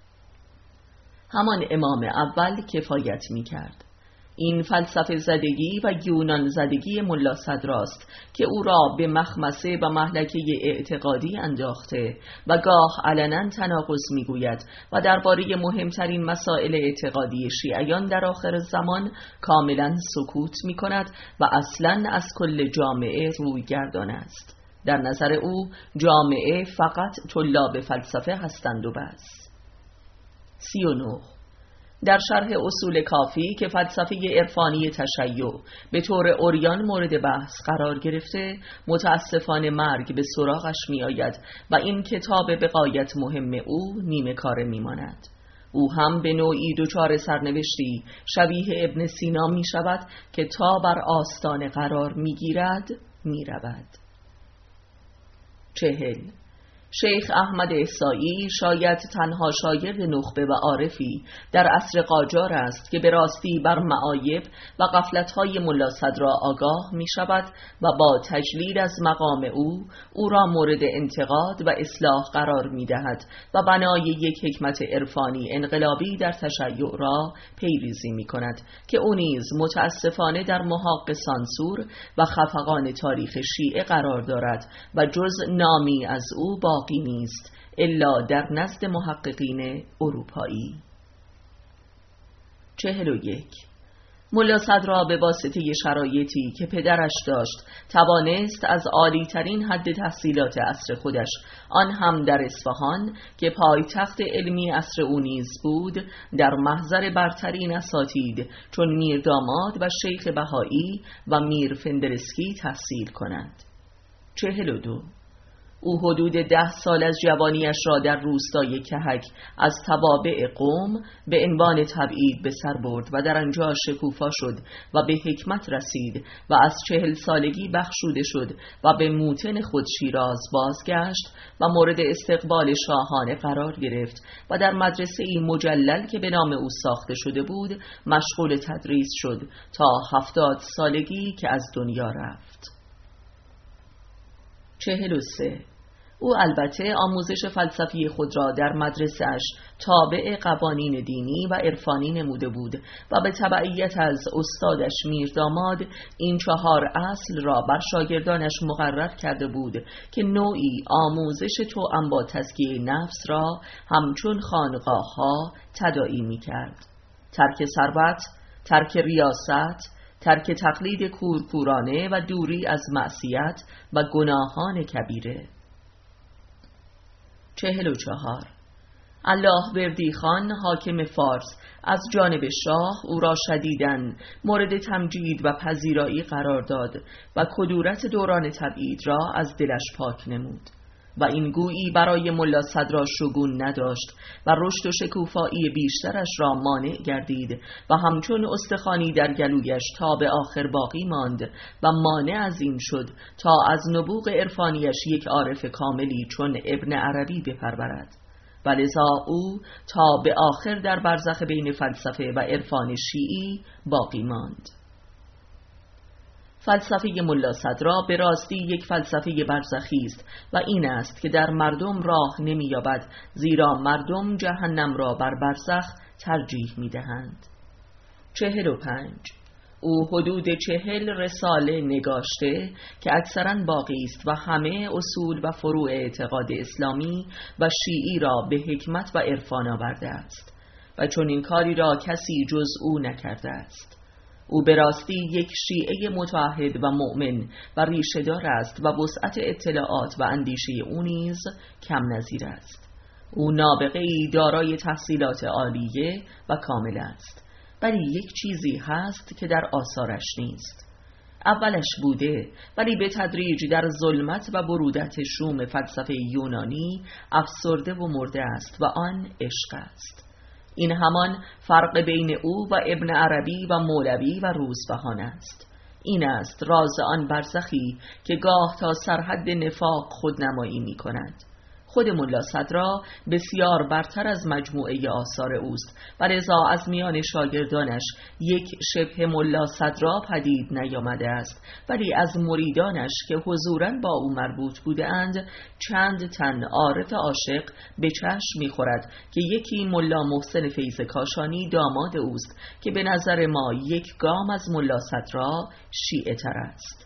همان امام اول کفایت می کرد. این فلسفه زدگی و یونان زدگی ملا صدراست که او را به مخمسه و مهلکه اعتقادی انداخته و گاه علنا تناقض میگوید و درباره مهمترین مسائل اعتقادی شیعیان در آخر زمان کاملا سکوت می کند و اصلا از کل جامعه روی گردان است. در نظر او جامعه فقط طلاب فلسفه هستند و بس. سی و نه. در شرح اصول کافی که فلسفه عرفانی تشیع به طور عریان مورد بحث قرار گرفته، متاسفانه مرگ به سراغش می آید و این کتاب به غایت مهم او نیمه کاره می ماند. او هم به نوعی دچار سرنوشتی شبیه ابن سینا می شود که تا بر آستانه قرار می گیرد می رود. چهل. شیخ احمد احصایی شاید تنها شاگرد نخبه و عارفی در عصر قاجار است که به راستی بر معایب و غفلت‌های ملا صدرا آگاه می شود و با تجلیل از مقام او او را مورد انتقاد و اصلاح قرار می دهد و بنای یک حکمت عرفانی انقلابی در تشیع را پیریزی می کند که او نیز متاسفانه در محاق سانسور و خفقان تاریخ شیعه قرار دارد و جز نامی از او با باقی نیست الا در نزد محققین اروپایی. چهل و یک. ملا صدرا به واسطه شرایطی که پدرش داشت توانست از عالی ترین حد تحصیلات عصر خودش، آن هم در اصفهان که پایتخت علمی عصر او نیز بود، در محضر برترین اساتید چون میر داماد و شیخ بهایی و میر فندرسکی تحصیل کند. چهل و دو. او حدود ده سال از جوانیش را در روستای کهک از توابع قوم به عنوان تبعید به سر برد و در آنجا شکوفا شد و به حکمت رسید و از چهل سالگی بخشوده شد و به موطن خود شیراز بازگشت و مورد استقبال شاهانه قرار گرفت و در مدرسه‌ای مجلل که به نام او ساخته شده بود مشغول تدریس شد تا هفتاد سالگی که از دنیا رفت. چهل و سه. او البته آموزش فلسفی خود را در مدرسه‌اش تابع قوانین دینی و عرفانی نموده بود و به تبعیت از استادش میرداماد این چهار اصل را بر شاگردانش مقرر کرده بود که نوعی آموزش توأم با تزکیه نفس را همچون خانقاه‌ها تداعی می‌کرد: ترک ثروت، ترک ریاست، ترک تقلید کورکورانه و دوری از معصیت و گناهان کبیره. چهل و چهار. الله بردی خان حاکم فارس از جانب شاه او را شدیداً مورد تمجید و پذیرایی قرار داد و کدورت دوران تبعید را از دلش پاک نمود و این گویی برای ملا صدرا شگون نداشت و رشد و شکوفایی بیشترش را مانع گردید و همچون استخوانی در گلویش تا به آخر باقی ماند و مانع از این شد تا از نبوغ عرفانیش یک عارف کاملی چون ابن عربی بپرورد و لذا او تا به آخر در برزخ بین فلسفه و عرفان شیعی باقی ماند. فلسفه ملا صدرا به راستی یک فلسفه برزخی است و این است که در مردم راه نمی‌یابد، زیرا مردم جهنم را بر برزخ ترجیح می‌دهند. چهل و پنج. او حدود چهل رساله نگاشته که اکثراً باقی است و همه اصول و فروع اعتقاد اسلامی و شیعی را به حکمت و عرفان آورده است و چون این کاری را کسی جز او نکرده است. او به راستی یک شیعه متعهد و مؤمن و ریشه‌دار است و وسعت اطلاعات و اندیشه او نیز کم نظیر است. او نابغه‌ای دارای تحصیلات عالیه و کامل است، ولی یک چیزی هست که در آثارش نیست. اولش بوده ولی به تدریج در ظلمت و برودت شوم فلسفه یونانی افسرده و مرده است و آن عشق است. این همان فرق بین او و ابن عربی و مولوی و روزبهان است. این است راز آن برزخی که گاه تا سرحد نفاق خودنمایی می کند. خود ملا صدرا بسیار برتر از مجموعه آثار اوست و لذا از میان شاگردانش یک شبه ملا صدرا پدید نیامده است، ولی از مریدانش که حضوراً با او مربوط بوده اند چند تن عارف عاشق به چشم می‌خورد که یکی ملا محسن فیض کاشانی داماد اوست که به نظر ما یک گام از ملا صدرا شیعه تر است.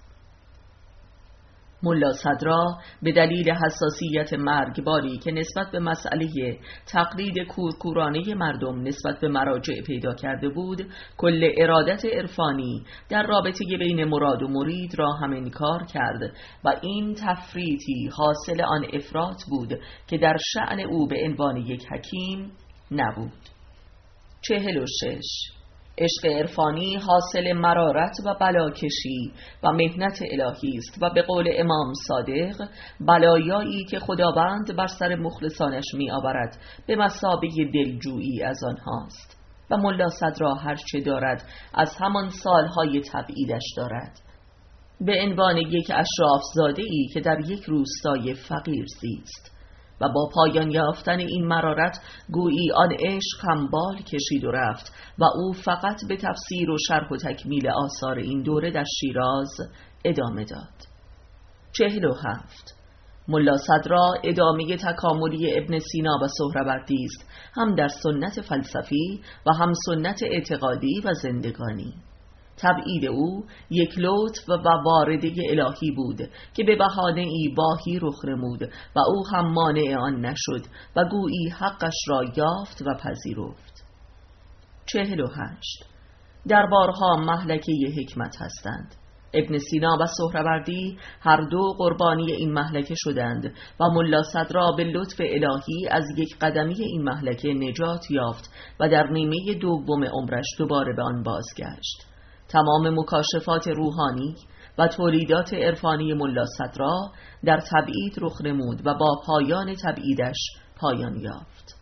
ملا صدرا به دلیل حساسیت مرگباری که نسبت به مسئله تقلید کورکورانه مردم نسبت به مراجع پیدا کرده بود، کل ارادت عرفانی در رابطه بین مراد و مرید را هم انکار کرد و این تفریطی حاصل آن افراط بود که در شأن او به عنوان یک حکیم نبود. چهل و شش. عشق عرفانی حاصل مرارت و بلاکشی و مهنت الهی است و به قول امام صادق بلایایی که خداوند بر سر مخلصانش می آورد به مثابه دلجویی از آنهاست و ملا صدرا هر چه دارد از همان سالهای تبعیدش دارد، به عنوان یک اشراف زاده‌ای که در یک روستای فقیر زیست و با پایان یافتن این مرارت گویی آن عشق هم بال کشید و رفت و او فقط به تفسیر و شرح و تکمیل آثار این دوره در شیراز ادامه داد. چهل و هفت. ملا صدرا ادامه تکاملی ابن سینا و سهروردی است، هم در سنت فلسفی و هم سنت اعتقادی و زندگانی. تبعید او یک لطف و وارده الهی بود که به بهانه‌ای واهی رخ نمود و او هم مانع آن نشد و گویی حقش را یافت و پذیرفت. چهل و هشت. دربارها مهلکه حکمت هستند. ابن سینا و سهروردی هر دو قربانی این مهلکه شدند و ملا صدرا به لطف الهی از یک قدمی این مهلکه نجات یافت و در نیمه دوم عمرش دوباره به آن بازگشت. تمام مکاشفات روحانی و تولیدات عرفانی ملا صدرا در تبعید رخ نمود و با پایان تبعیدش پایان یافت.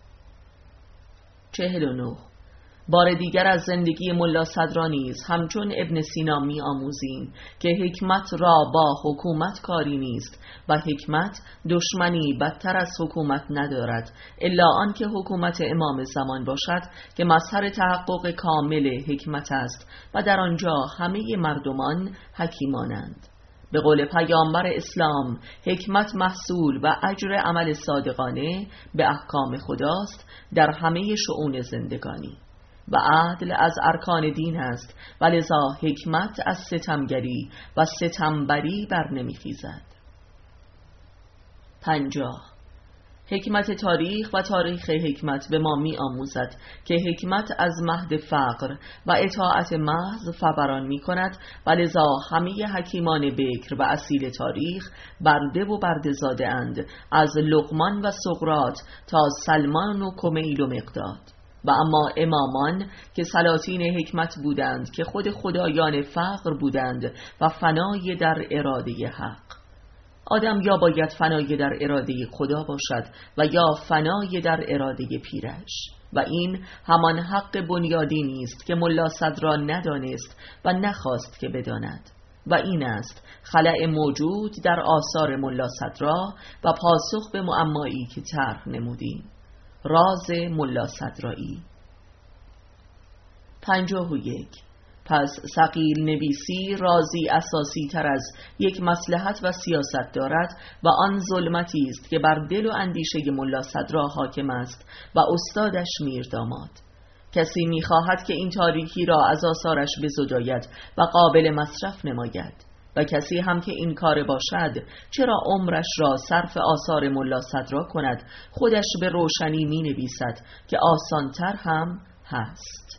چهل و نه. بار دیگر از زندگی ملا صدرا نیز همچون ابن سینا می آموزیم که حکمت را با حکومت کاری نیست و حکمت دشمنی بدتر از حکومت ندارد الا آن که حکومت امام زمان باشد که مظهر تحقق کامل حکمت است و در آنجا همه مردمان حکیمانند. به قول پیامبر اسلام حکمت محصول و اجر عمل صادقانه به احکام خداست در همه شؤون زندگانی و عدل از ارکان دین است و لذا حکمت از ستمگری و ستمبری بر نمیخیزد. پنجاه. حکمت تاریخ و تاریخ حکمت به ما می آموزد که حکمت از مهد فقر و اطاعت محض فوران می کند و لذا همه حکیمان بکر و اصیل تاریخ برده و برده زاده اند، از لقمان و سقراط تا سلمان و کمیل و مقداد. و اما امامان که سلاطین حکمت بودند که خود خدایان فقر بودند و فنای در اراده حق. آدم یا باید فنای در اراده خدا باشد و یا فنای در اراده پیرش، و این همان حق بنیادی نیست که ملا صدرا ندانست و نخواست که بداند، و این است خلأ موجود در آثار ملا صدرا و پاسخ به معمایی که طرح نمودیم. راز ملا صدرایی. پنجاه و یک. پس ثقیل نویسی رازی اساسی تر از یک مصلحت و سیاست دارد و آن ظلمتی است که بر دل و اندیشه ملا صدرا حاکم است و استادش میرداماد. کسی میخواهد که این تاریکی را از آثارش بزداید و قابل مصرف نماید، و کسی هم که این کار باشد چرا عمرش را صرف آثار ملا صدرا کند، خودش به روشنی می نویسد که آسانتر هم هست.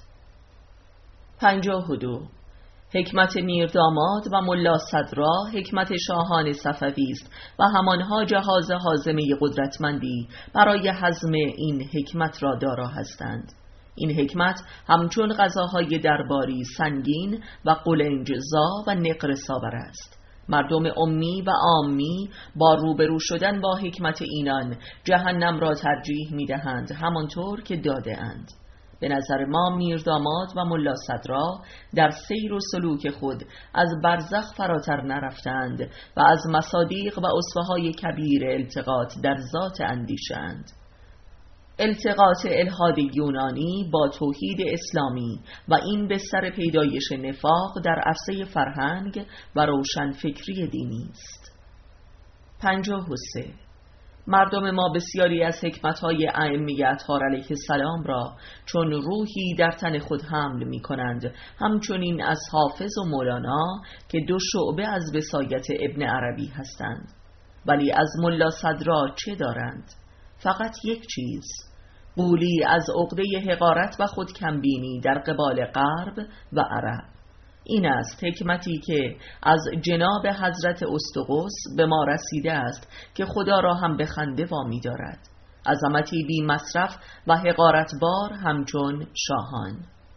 پنجاه و دو. حکمت میرداماد و ملا صدرا حکمت شاهان صفوی است و همانها جهاز هاضمه قدرتمندی برای هضم این حکمت را دارا هستند. این حکمت همچون غذاهای درباری سنگین و قلنجزا و نقر ساور است. مردم امی و عامی با روبرو شدن با حکمت اینان جهنم را ترجیح می دهند همانطور که داده اند. به نظر ما میرداماد و ملا صدرا در سیر و سلوک خود از برزخ فراتر نرفتند و از مصادیق و اصفه‌های کبیر التقاط در ذات اندیشند. التقاط الحاد یونانی با توحید اسلامی و این بستر پیدایش نفاق در عرصه فرهنگ و روشن فکری دینی است. پنجاه و سه. مردم ما بسیاری از حکمت‌های ائمه اطهار علیه السلام را چون روحی در تن خود حمل می‌کنند، همچنین از حافظ و مولانا که دو شعبه از وصایت ابن عربی هستند. ولی از ملا صدرا چه دارند؟ فقط یک چیز: قولی از عقده حقارت و خود کمبینی در قبال غرب و عرب. این است حکمتی که از جناب حضرت اسطقس به ما رسیده است که خدا را هم به خنده وامی دارد. عظمتی بی مصرف و حقارت بار همچون شاهان.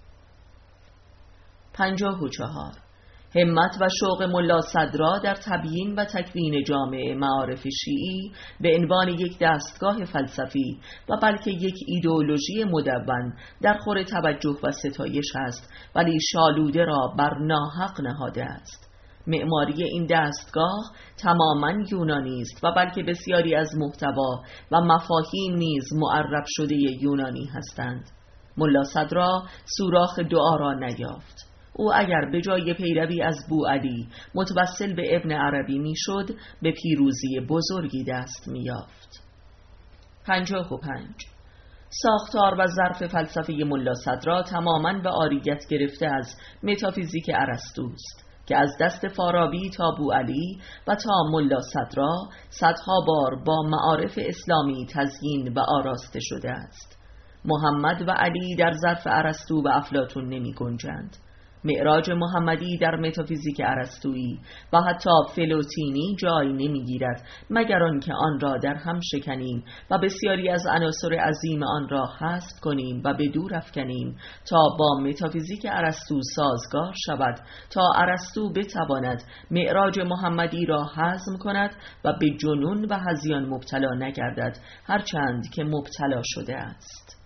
پنجاه و چهار. همت و شوق ملا صدرا در تبیین و تکوین جامعه معارف شیعی به عنوان یک دستگاه فلسفی و بلکه یک ایدئولوژی مدون در خور توجه و ستایش است، ولی شالوده را بر ناحق نهاده است. معماری این دستگاه تماماً یونانی است و بلکه بسیاری از محتوا و مفاهیم نیز معرب شده یونانی هستند. ملا صدرا سوراخ دعا را نیافت. او اگر به جای پیروی از بوعلی متوسل به ابن عربی میشد، به پیروزی بزرگی دست میافت. پنجاه و پنج. ساختار و ظرف فلسفه ملا صدرا تماماً به عاریت گرفته از متافیزیک ارسطوست که از دست فارابی تا بوعلی و تا ملا صدرا صدها بار با معارف اسلامی تزیین و آراسته شده است. محمد و علی در ظرف ارسطو و افلاطون نمی گنجند. معراج محمدی در متافیزیک ارسطویی و حتی فلوتینی جای نمیگیرد مگر آنکه آن را در هم شکنیم و بسیاری از عناصر عظیم آن را حذف کنیم و به دور افکنیم تا با متافیزیک ارسطو سازگار شود، تا ارسطو بتواند معراج محمدی را هضم کند و به جنون و هذیان مبتلا نگردد، هرچند که مبتلا شده است.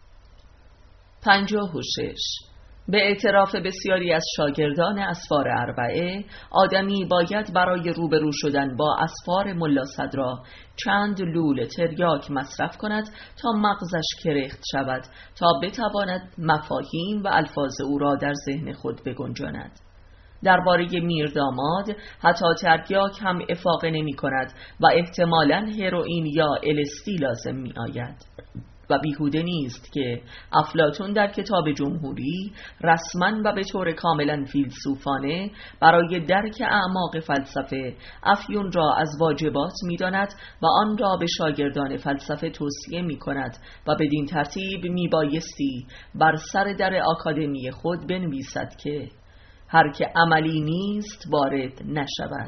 پنجاه و شش. به اعتراف بسیاری از شاگردان اسفار اربعه، آدمی باید برای روبرو شدن با اسفار ملا صدرا چند لول تریاک مصرف کند تا مغزش کرخت شود، تا بتواند مفاهیم و الفاظ او را در ذهن خود بگنجاند. درباره میرداماد حتی تریاک هم افاقه نمی کند و احتمالاً هروئین یا الستی لازم می آید. و بیهوده نیست که افلاطون در کتاب جمهوری رسما و به طور کاملا فیلسوفانه برای درک اعماق فلسفه افیون را از واجبات می داند و آن را به شاگردان فلسفه توصیه می کند و بدین ترتیب می بایستی بر سر در آکادمی خود بنویسد که هر که عملی نیست وارد نشود.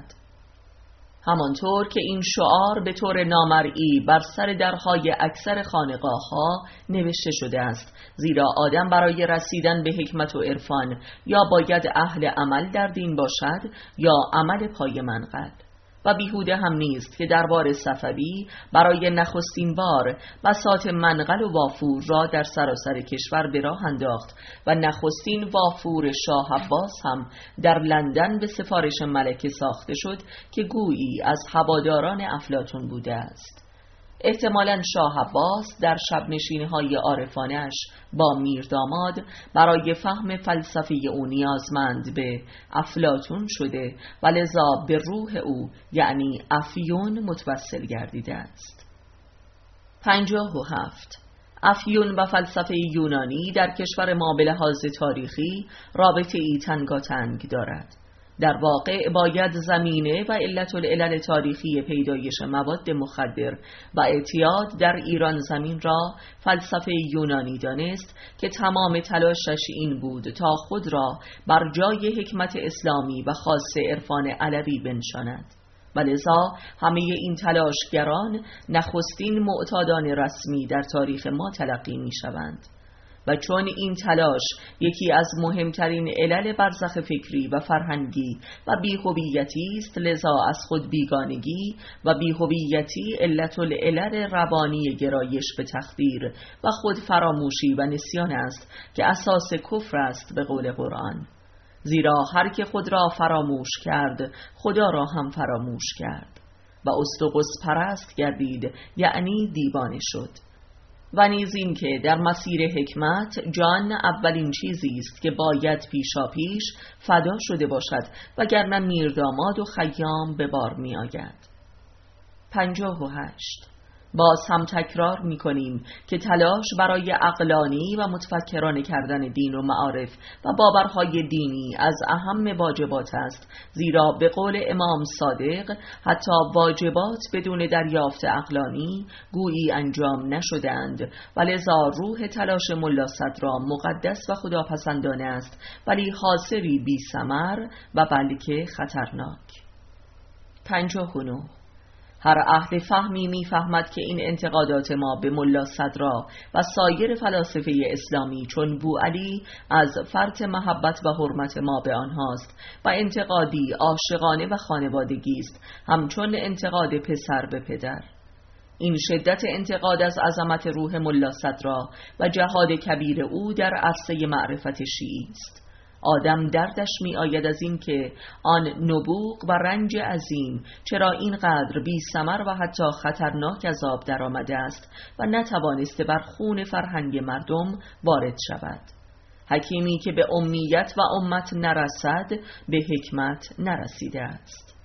همانطور که این شعار به طور نامرئی بر سر درهای اکثر خانقاه‌ها نوشته شده است، زیرا آدم برای رسیدن به حکمت و عرفان یا باید اهل عمل در دین باشد یا عمل پای منقل. و بیهوده هم نیست که دربار صفوی برای نخستین بار بساط منقل و وافور را در سراسر کشور به راه انداخت و نخستین وافور شاه عباس هم در لندن به سفارش ملکه ساخته شد که گویی از هواداران افلاطون بوده است. احتمالاً شاه عباس در شب نشین‌های عارفانه‌اش با میرداماد برای فهم فلسفه او نیازمند به افلاطون شده و لذا به روح او یعنی افیون متوسل گردیده است. پنجاه و هفت. افیون و فلسفه یونانی در کشور ما به لحاظ تاریخی رابطه ای تنگاتنگ دارد. در واقع باید زمینه و علت العلل تاریخی پیدایش مواد مخدر و اعتیاد در ایران زمین را فلسفه یونانی دانست که تمام تلاشش این بود تا خود را بر جای حکمت اسلامی و خاص عرفان علوی بنشاند. و لذا همه این تلاشگران نخستین معتادان رسمی در تاریخ ما تلقی می شوند. و چون این تلاش یکی از مهمترین علل برزخ فکری و فرهنگی و بی‌هویتی است، لذا از خود بیگانگی و بی‌هویتی علت العلل روانی گرایش به تخدیر و خود فراموشی و نسیان است که اساس کفر است به قول قرآن. زیرا هر که خود را فراموش کرد خدا را هم فراموش کرد و اسطقس پرست گردید یعنی دیوانه شد. و نیز این که در مسیر حکمت جان اولین چیزی است که باید پیشا پیش فدا شده باشد وگرنه میرداماد و خیام به بار می آید. پنجاه و هشت. باز هم تکرار می کنیم که تلاش برای عقلانی و متفکرانه کردن دین و معارف و باورهای دینی از اهم واجبات است، زیرا به قول امام صادق حتی واجبات بدون دریافت عقلانی گویی انجام نشدند و لذا روح تلاش ملا صدرا مقدس و خداپسندانه است ولی حاصلی بی ثمر و بلکه خطرناک. پنجاه و نه. هر اهل فهمی می‌فهمد که این انتقادات ما به ملا صدرا و سایر فلاسفه اسلامی چون بوعلی از فرط محبت و حرمت ما به آنهاست و انتقادی عاشقانه و خانوادگی است، همچون انتقاد پسر به پدر. این شدت انتقاد از عظمت روح ملا صدرا و جهاد کبیر او در عرصه معرفت شیعی است. آدم دردش می آید از این که آن نبوغ و رنج عظیم چرا اینقدر بی ثمر و حتی خطرناک از آب در آمده است و نتوانسته بر خون فرهنگ مردم وارد شود. حکیمی که به امیت و امت نرسد به حکمت نرسیده است.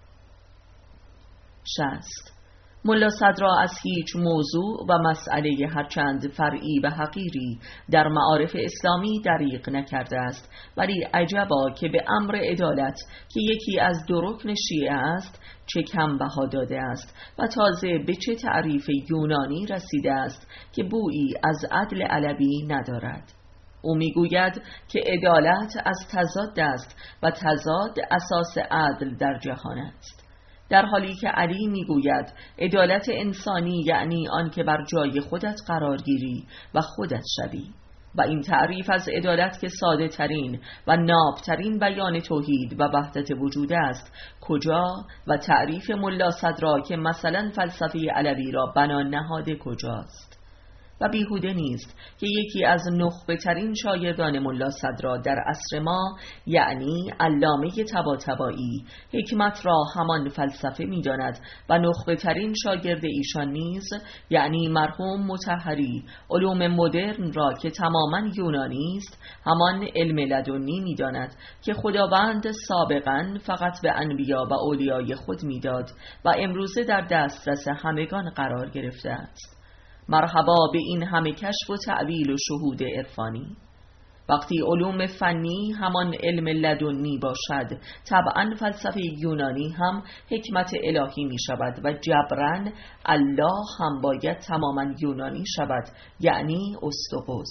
شصت. ملا صدرا از هیچ موضوع و مسئله هرچند فرعی و حقیری در معارف اسلامی دریغ نکرده است، ولی عجبا که به امر عدالت که یکی از دو رکن شیعه است چه کم بها داده است و تازه به چه تعریف یونانی رسیده است که بویی از عدل علوی ندارد. او میگوید که عدالت از تضاد است و تضاد اساس عدل در جهان است، در حالی که علی میگوید عدالت انسانی یعنی آن که بر جای خودت قرار گیری و خودت شوی. و این تعریف از عدالت که ساده ترین و نابترین بیان توحید و وحدت وجود است کجا و تعریف ملا صدرا که مثلا فلسفه علوی را بنا نهاده کجاست؟ و بیهوده نیست که یکی از نخبه ترین شاگردان ملا صدرا در عصر ما یعنی علامه طباطبایی حکمت را همان فلسفه می داند و نخبه ترین شاگرد ایشان نیز یعنی مرحوم مطهری علوم مدرن را که تماما یونانی است همان علم لدنی می داند که خداوند سابقا فقط به انبیا و اولیای خود می داد و امروزه در دسترس همگان قرار گرفته است. مرحبا به این همه کشف و تعویل و شهود عرفانی. وقتی علوم فنی همان علم لدنی باشد طبعا فلسفه یونانی هم حکمت الهی می شود و جبران الله هم باید تماما یونانی شود یعنی استقس.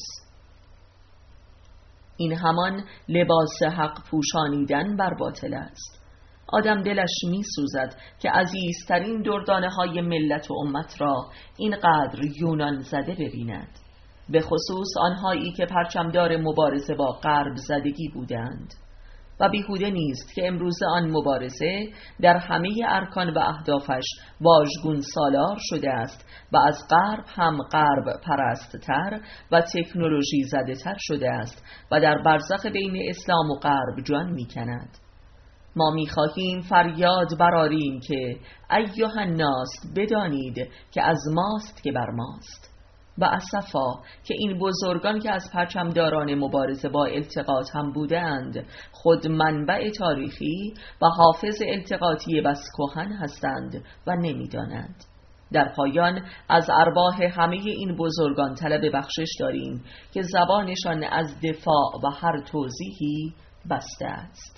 این همان لباس حق پوشانیدن بر باطل است. آدم دلش می سوزد که عزیزترین دردانه های ملت و امت را اینقدر یونان زده ببیند، به خصوص آنهایی که پرچمدار مبارزه با غرب زدگی بودند. و بیهوده نیست که امروز آن مبارزه در همه ارکان و اهدافش واژگون سالار شده است و از غرب هم غرب پرست‌تر و تکنولوژی زده تر شده است و در برزخ بین اسلام و غرب جان می کند. ما می‌خواهیم فریاد براریم که ایها الناس بدانید که از ماست که بر ماست. و اسفا که این بزرگان که از پرچمداران مبارزه با التقاط هم بودند خود منبع تاریخی و حافظ التقاطی بس کهن هستند و نمی‌دانند. در پایان از ارواح همه این بزرگان طلب بخشش داریم که زبانشان از دفاع و هر توضیحی بسته است.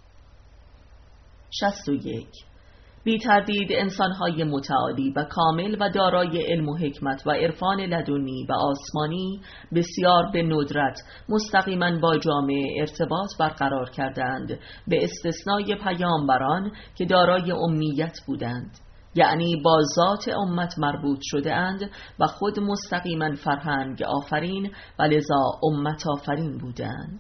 شصت و یک. بی تردید انسان‌های متعالی و کامل و دارای علم و حکمت و عرفان لدنی و آسمانی بسیار به ندرت مستقیما با جامعه ارتباط برقرار کردند، به استثنای پیامبران که دارای امیت بودند، یعنی با ذات امت مربوط شده اند و خود مستقیما فرهنگ آفرین و لذا امت آفرین بودند.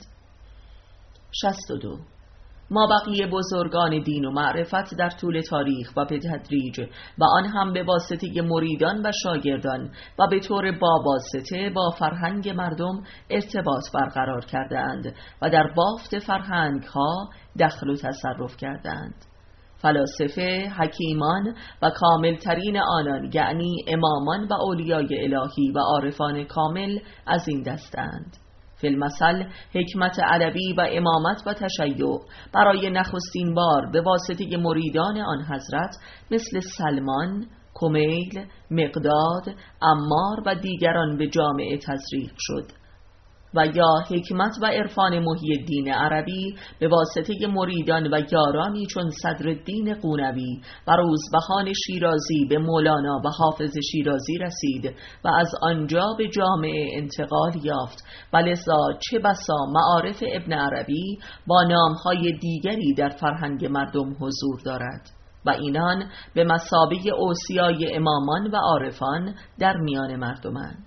شصت و دو. ما بقیه بزرگان دین و معرفت در طول تاریخ و به تدریج و آن هم به واسطه مریدان و شاگردان و به طور با واسطه با فرهنگ مردم ارتباط برقرار کردند و در بافت فرهنگ ها دخل و تصرف کردند. فلاسفه، حکیمان و کاملترین آنان یعنی امامان و اولیای الهی و عارفان کامل از این دستند. فی المثل حکمت علوی و امامت و تشیع برای نخستین بار به واسطه مریدان آن حضرت مثل سلمان، کمیل، مقداد، عمار و دیگران به جامعه تزریق شد. و یا حکمت و عرفان محی الدین عربی به واسطه مریدان و یارانی چون صدرالدین قونوی و روزبهان شیرازی به مولانا و حافظ شیرازی رسید و از آنجا به جامعه انتقال یافت و لذا چه بسا معارف ابن عربی با نامهای دیگری در فرهنگ مردم حضور دارد و اینان به مثابه اوصیای امامان و عارفان در میان مردمند.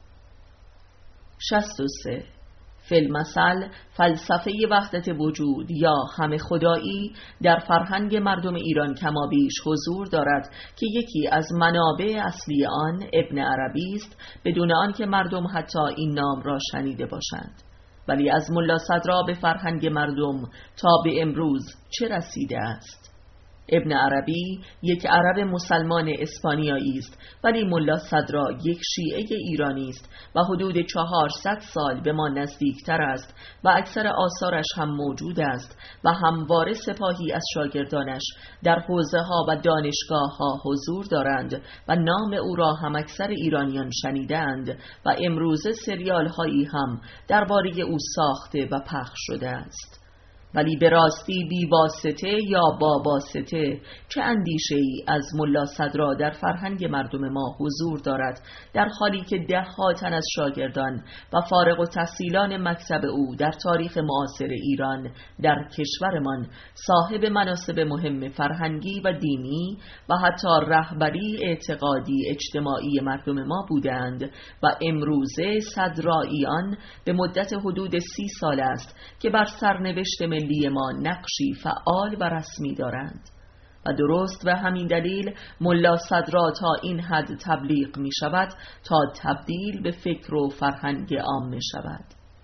شصت و سه. فی المثل فلسفه وحدت وجود یا همه خدایی در فرهنگ مردم ایران کمابیش حضور دارد که یکی از منابع اصلی آن ابن عربی است بدون آنکه مردم حتی این نام را شنیده باشند. ولی از ملا صدرا به فرهنگ مردم تا به امروز چه رسیده است؟ ابن عربی یک عرب مسلمان اسپانیایی است، ولی ملا صدرا یک شیعه ایرانی است و حدود چهارصد سال به ما نزدیکتر است و اکثر آثارش هم موجود است و همواره سپاهی از شاگردانش در حوزه ها و دانشگاه ها حضور دارند و نام او را هم اکثر ایرانیان شنیدند و امروزه سریال هایی هم درباره او ساخته و پخش شده است. ولی به راستی بی واسطه یا با واسطه چه اندیشه ای از ملا صدرا در فرهنگ مردم ما حضور دارد، در حالی که ده ها تن از شاگردان و فارغ التحصیلان مکتب او در تاریخ معاصر ایران در کشورمان صاحب مناصب مهم فرهنگی و دینی و حتی رهبری اعتقادی اجتماعی مردم ما بودند و امروزه صدراییان به مدت حدود سی سال است که بر سرنوشت ملی ما نقشی فعال و رسمی دارند و درست و همین دلیل ملا صدرا تا این حد تبلیغ می شود تا تبدیل به فکر و فرهنگ عامه شود.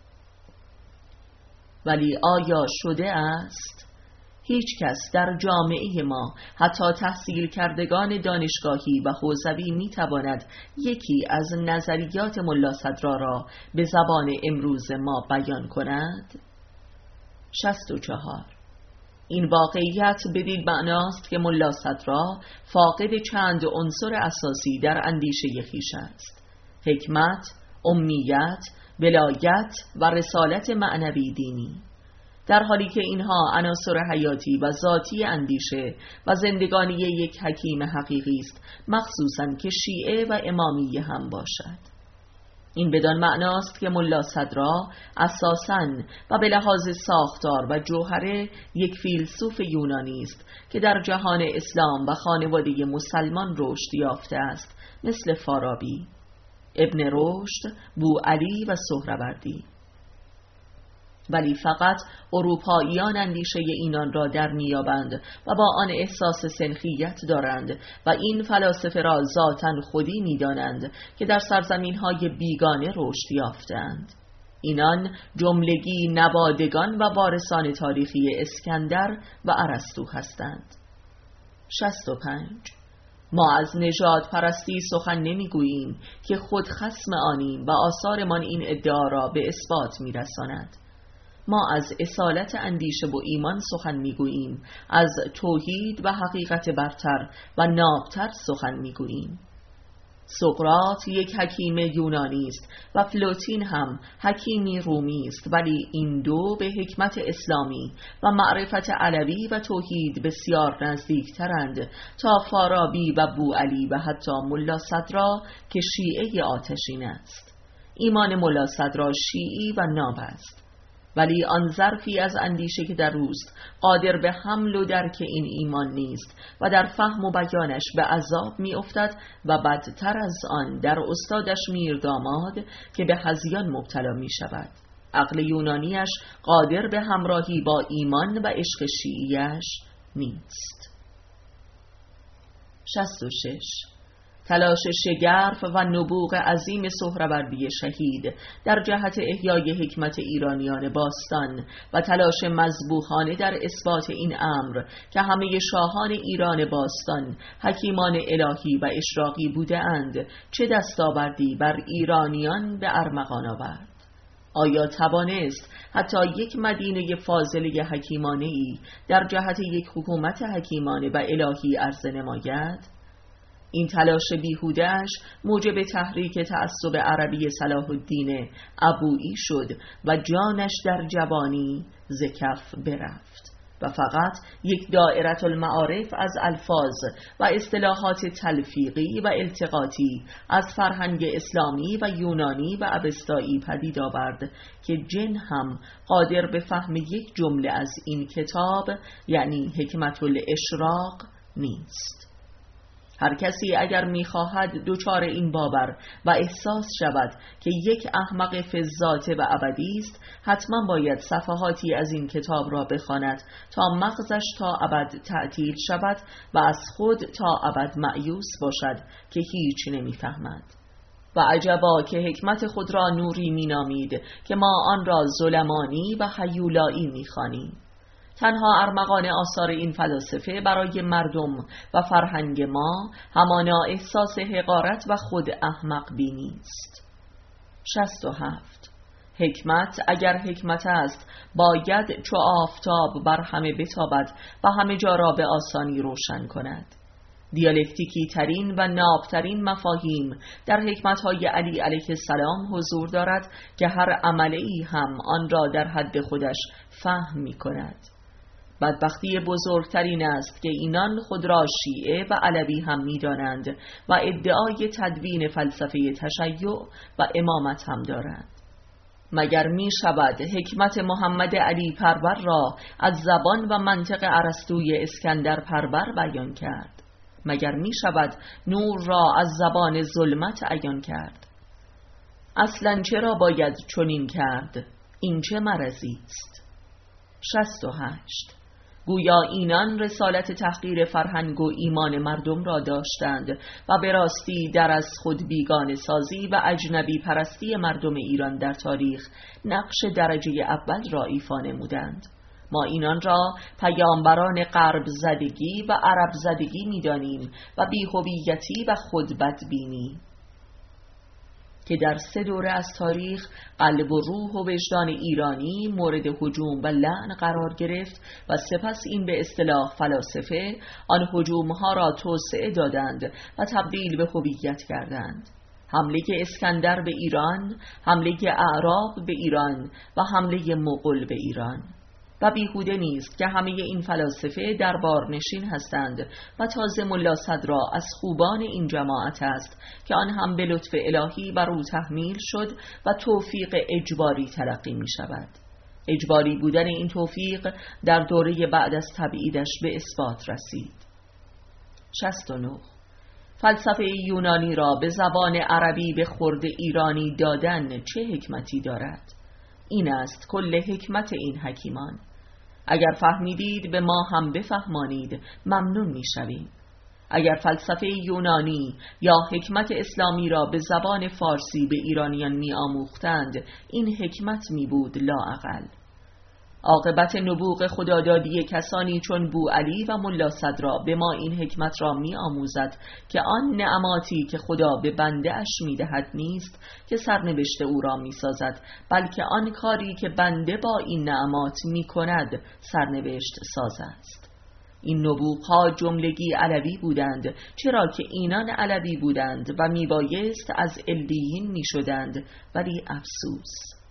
ولی آیا شده است؟ هیچ کس در جامعه ما، حتی تحصیل کردگان دانشگاهی و حوزوی، می تواند یکی از نظریات ملا صدرا را به زبان امروز ما بیان کند؟ شصت و چهار. این واقعیت بدین معناست که ملا صدرا فاقد چند عنصر اساسی در اندیشه خویش است: حکمت، امیت، ولایت و رسالت معنوی دینی، در حالی که اینها عناصر حیاتی و ذاتی اندیشه و زندگانی یک حکیم حقیقی است، مخصوصاً که شیعه و امامیه هم باشد. این بدان معناست که ملا صدرا اساساً و به لحاظ ساختار و جوهره یک فیلسوف یونانی است که در جهان اسلام و خانواده مسلمان رشد یافته است، مثل فارابی، ابن رشد، بوعلی و سهروردی. ولی فقط اروپاییان اندیشه اینان را در میابند و با آن احساس سنخیت دارند و این فلاسفه را ذاتاً خودی میدانند که در سرزمین‌های بیگانه رشد یافتند. اینان جملگی نوادگان و وارثان تاریخی اسکندر و ارسطو هستند. شصت و پنج. ما از نژاد پرستی سخن نمیگوییم که خود خصم آنیم و آثارمان این ادعا را به اثبات میرساند. ما از اصالت اندیشه و ایمان سخن میگوییم، از توحید و حقیقت برتر و نابتر سخن میگوییم. سقراط یک حکیم یونانی است و پلوتین هم حکیمی رومی است، ولی این دو به حکمت اسلامی و معرفت علوی و توحید بسیار نزدیکترند تا فارابی و بوعلی و حتی ملا صدرا که شیعه آتشین است. ایمان ملا صدرا شیعی و ناب است، ولی آن ظرفی از اندیشه که در اوست قادر به حمل و درک این ایمان نیست و در فهم و بیانش به عذاب می افتد و بدتر از آن در استادش میرداماد که به هذیان مبتلا می شود. عقل یونانیش قادر به همراهی با ایمان و عشق شیعیش نیست. شصت و شش. تلاش شگرف و نبوغ عظیم سهروردی شهید در جهت احیای حکمت ایرانیان باستان و تلاش مذبوحانه در اثبات این امر که همه شاهان ایران باستان حکیمان الهی و اشراقی بوده اند، چه دستاوردی بر ایرانیان به ارمغان آورد؟ آیا توانست حتی یک مدینه فاضله حکیمانه‌ای در جهت یک حکومت حکیمانه و الهی عرضه نماید؟ این تلاش بیهوده‌اش موجب تحریک تعصب عربی صلاح الدین ابویی شد و جانش در جوانی ز کف برفت و فقط یک دائره المعارف از الفاظ و اصطلاحات تلفیقی و التقاطی از فرهنگ اسلامی و یونانی و اوستایی پدید آورد که جن هم قادر به فهم یک جمله از این کتاب، یعنی حکمت الاشراق، نیست. هر کسی اگر می‌خواهد دچار این باور و احساس شود که یک احمق فی-الذات و ابدی است، حتما باید صفحاتی از این کتاب را بخواند تا مغزش تا ابد تعطیل شود و از خود تا ابد مأیوس باشد که هیچ نمی‌فهمد. و عجبا که حکمت خود را نوری می‌نامید که ما آن را ظلمانی و هیولایی می‌خوانیم. تنها ارمغان آثار این فلاسفه برای مردم و فرهنگ ما همانا احساس حقارت و خود احمق بینی است. شصت و هفت. حکمت اگر حکمت است باید چو آفتاب بر همه بتابد و همه جا را به آسانی روشن کند. دیالکتیکی ترین و نابترین مفاهیم در حکمتهای علی علیه السلام حضور دارد که هر عملی هم آن را در حد خودش فهم می کند. بدبختی بزرگترین است که اینان خود را شیعه و علوی هم می دانند و ادعای تدوین فلسفه تشیع و امامت هم دارند. مگر می شود حکمت محمد علی پرور را از زبان و منطق ارسطوی اسکندر پرور بیان کرد؟ مگر می شود نور را از زبان ظلمت عیان کرد؟ اصلا چرا باید چنین کرد؟ این چه مرضی است؟ شصت و هشت. گویا اینان رسالت تحقیر فرهنگ و ایمان مردم را داشتند و به راستی در از خود بیگانه سازی و اجنبی پرستی مردم ایران در تاریخ نقش درجه اول را ایفا نمودند. ما اینان را پیامبران غرب زدگی و عرب زدگی می دانیم و بی‌هویتی و خود بدبینی که در سه دوره از تاریخ قلب و روح و وجدان ایرانی مورد هجوم و لعن قرار گرفت و سپس این به اصطلاح فلاسفه آن هجومها را توسعه دادند و تبدیل به هویت کردند. حمله اسکندر به ایران، حمله اعراب به ایران و حمله مغول به ایران. و بیهوده نیست که همه این فلاسفه دربار نشین هستند و تازه ملا صدرا از خوبان این جماعت است که آن هم به لطف الهی بر او تحمیل شد و توفیق اجباری تلقی می شود. اجباری بودن این توفیق در دوره بعد از تبعیدش به اثبات رسید. شصت و نه. فلسفه یونانی را به زبان عربی به خرد ایرانی دادن چه حکمتی دارد؟ این است کل حکمت این حکیمان. اگر فهمیدید به ما هم بفهمانید، ممنون می شویم. اگر فلسفه یونانی یا حکمت اسلامی را به زبان فارسی به ایرانیان می آموختند، این حکمت می بود لااقل. عاقبت نبوغ خدادادی کسانی چون بو علی و ملا صدرا به ما این حکمت را می آموزد که آن نعماتی که خدا به بنده اش می دهد نیست که سرنوشت او را می سازد، بلکه آن کاری که بنده با این نعمات می کند سرنوشت ساز است. این نبوغ ها جملگی علوی بودند، چرا که اینان علوی بودند و می بایست از علیین می شدند، ولی افسوس.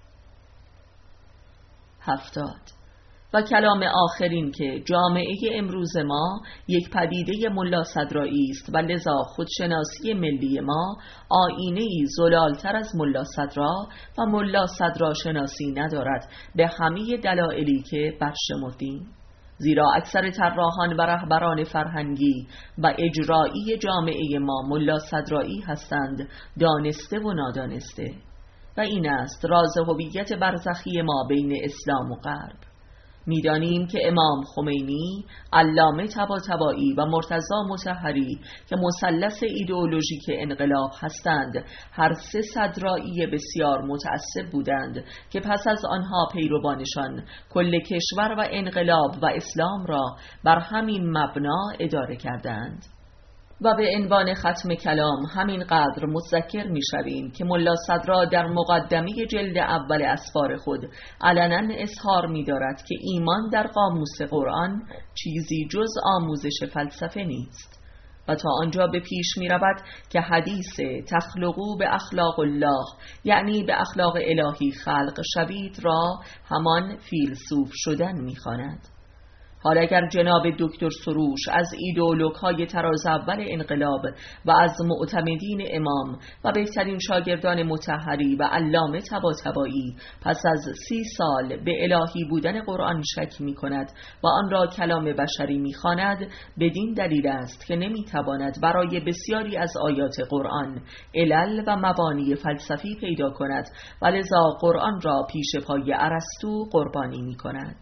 هفتاد. و کلام آخرین که جامعه امروز ما یک پدیده ملا صدرایی است و لذا خودشناسی ملی ما آیینه‌ای زلالتر از ملا صدرا و ملا صدرا شناسی ندارد، به همه دلایلی که برشمردیم. زیرا اکثر طراحان و رهبران فرهنگی و اجرایی جامعه ما ملا صدرایی هستند، دانسته و نادانسته. و این است راز هویت برزخی ما بین اسلام و غرب. میدانیم که امام خمینی، علامه طباطبایی و مرتضی مطهری که مثلث ایدئولوژیک انقلاب هستند، هر سه صدرایی بسیار متعصب بودند که پس از آنها پیروانشان کل کشور و انقلاب و اسلام را بر همین مبنا اداره کردند. و به عنوان ختم کلام همین قدر متذکر می شویم که ملا صدرا در مقدمه جلد اول اسفار خود علنا اظهار می دارد که ایمان در قاموس قرآن چیزی جز آموزش فلسفه نیست و تا آنجا به پیش می رود که حدیث تخلقو به اخلاق الله، یعنی به اخلاق الهی خلق شوید، را همان فیلسوف شدن می خواند. حال اگر جناب دکتر سروش از ایدئولوگ‌های تراز اول انقلاب و از معتمدین امام و بهترین شاگردان مطهری و علامه طباطبایی پس از سی سال به الهی بودن قرآن شک می کند و آن را کلام بشری می خواند، بدین دلیل است که نمی تواند برای بسیاری از آیات قرآن علل و مبانی فلسفی پیدا کند و لذا قرآن را پیش پای ارسطو قربانی می کند.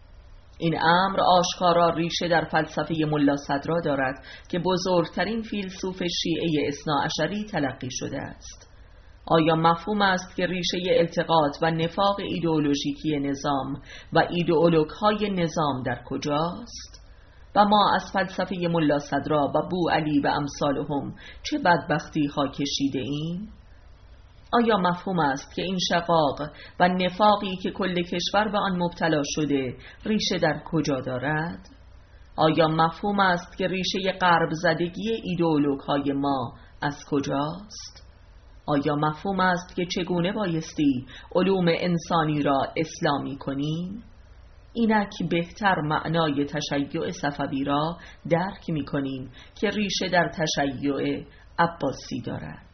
این امر آشکارا ریشه در فلسفه ملا صدرا دارد که بزرگترین فیلسوف شیعه اثناعشری تلقی شده است. آیا مفهوم است که ریشه التقاط و نفاق ایدئولوژیکی نظام و ایدئولوگ‌های نظام در کجاست؟ و ما از فلسفه ملا صدرا و بو علی و امثالهم چه بدبختی ها کشیده ایم؟ آیا مفهوم است که این شقاق و نفاقی که کل کشور به آن مبتلا شده ریشه در کجا دارد؟ آیا مفهوم است که ریشه غرب زدگی ایدئولوگ های ما از کجاست؟ آیا مفهوم است که چگونه بایستی علوم انسانی را اسلامی کنیم؟ اینک بهتر معنای تشیع صفوی را درک می کنیم که ریشه در تشیع عباسی دارد.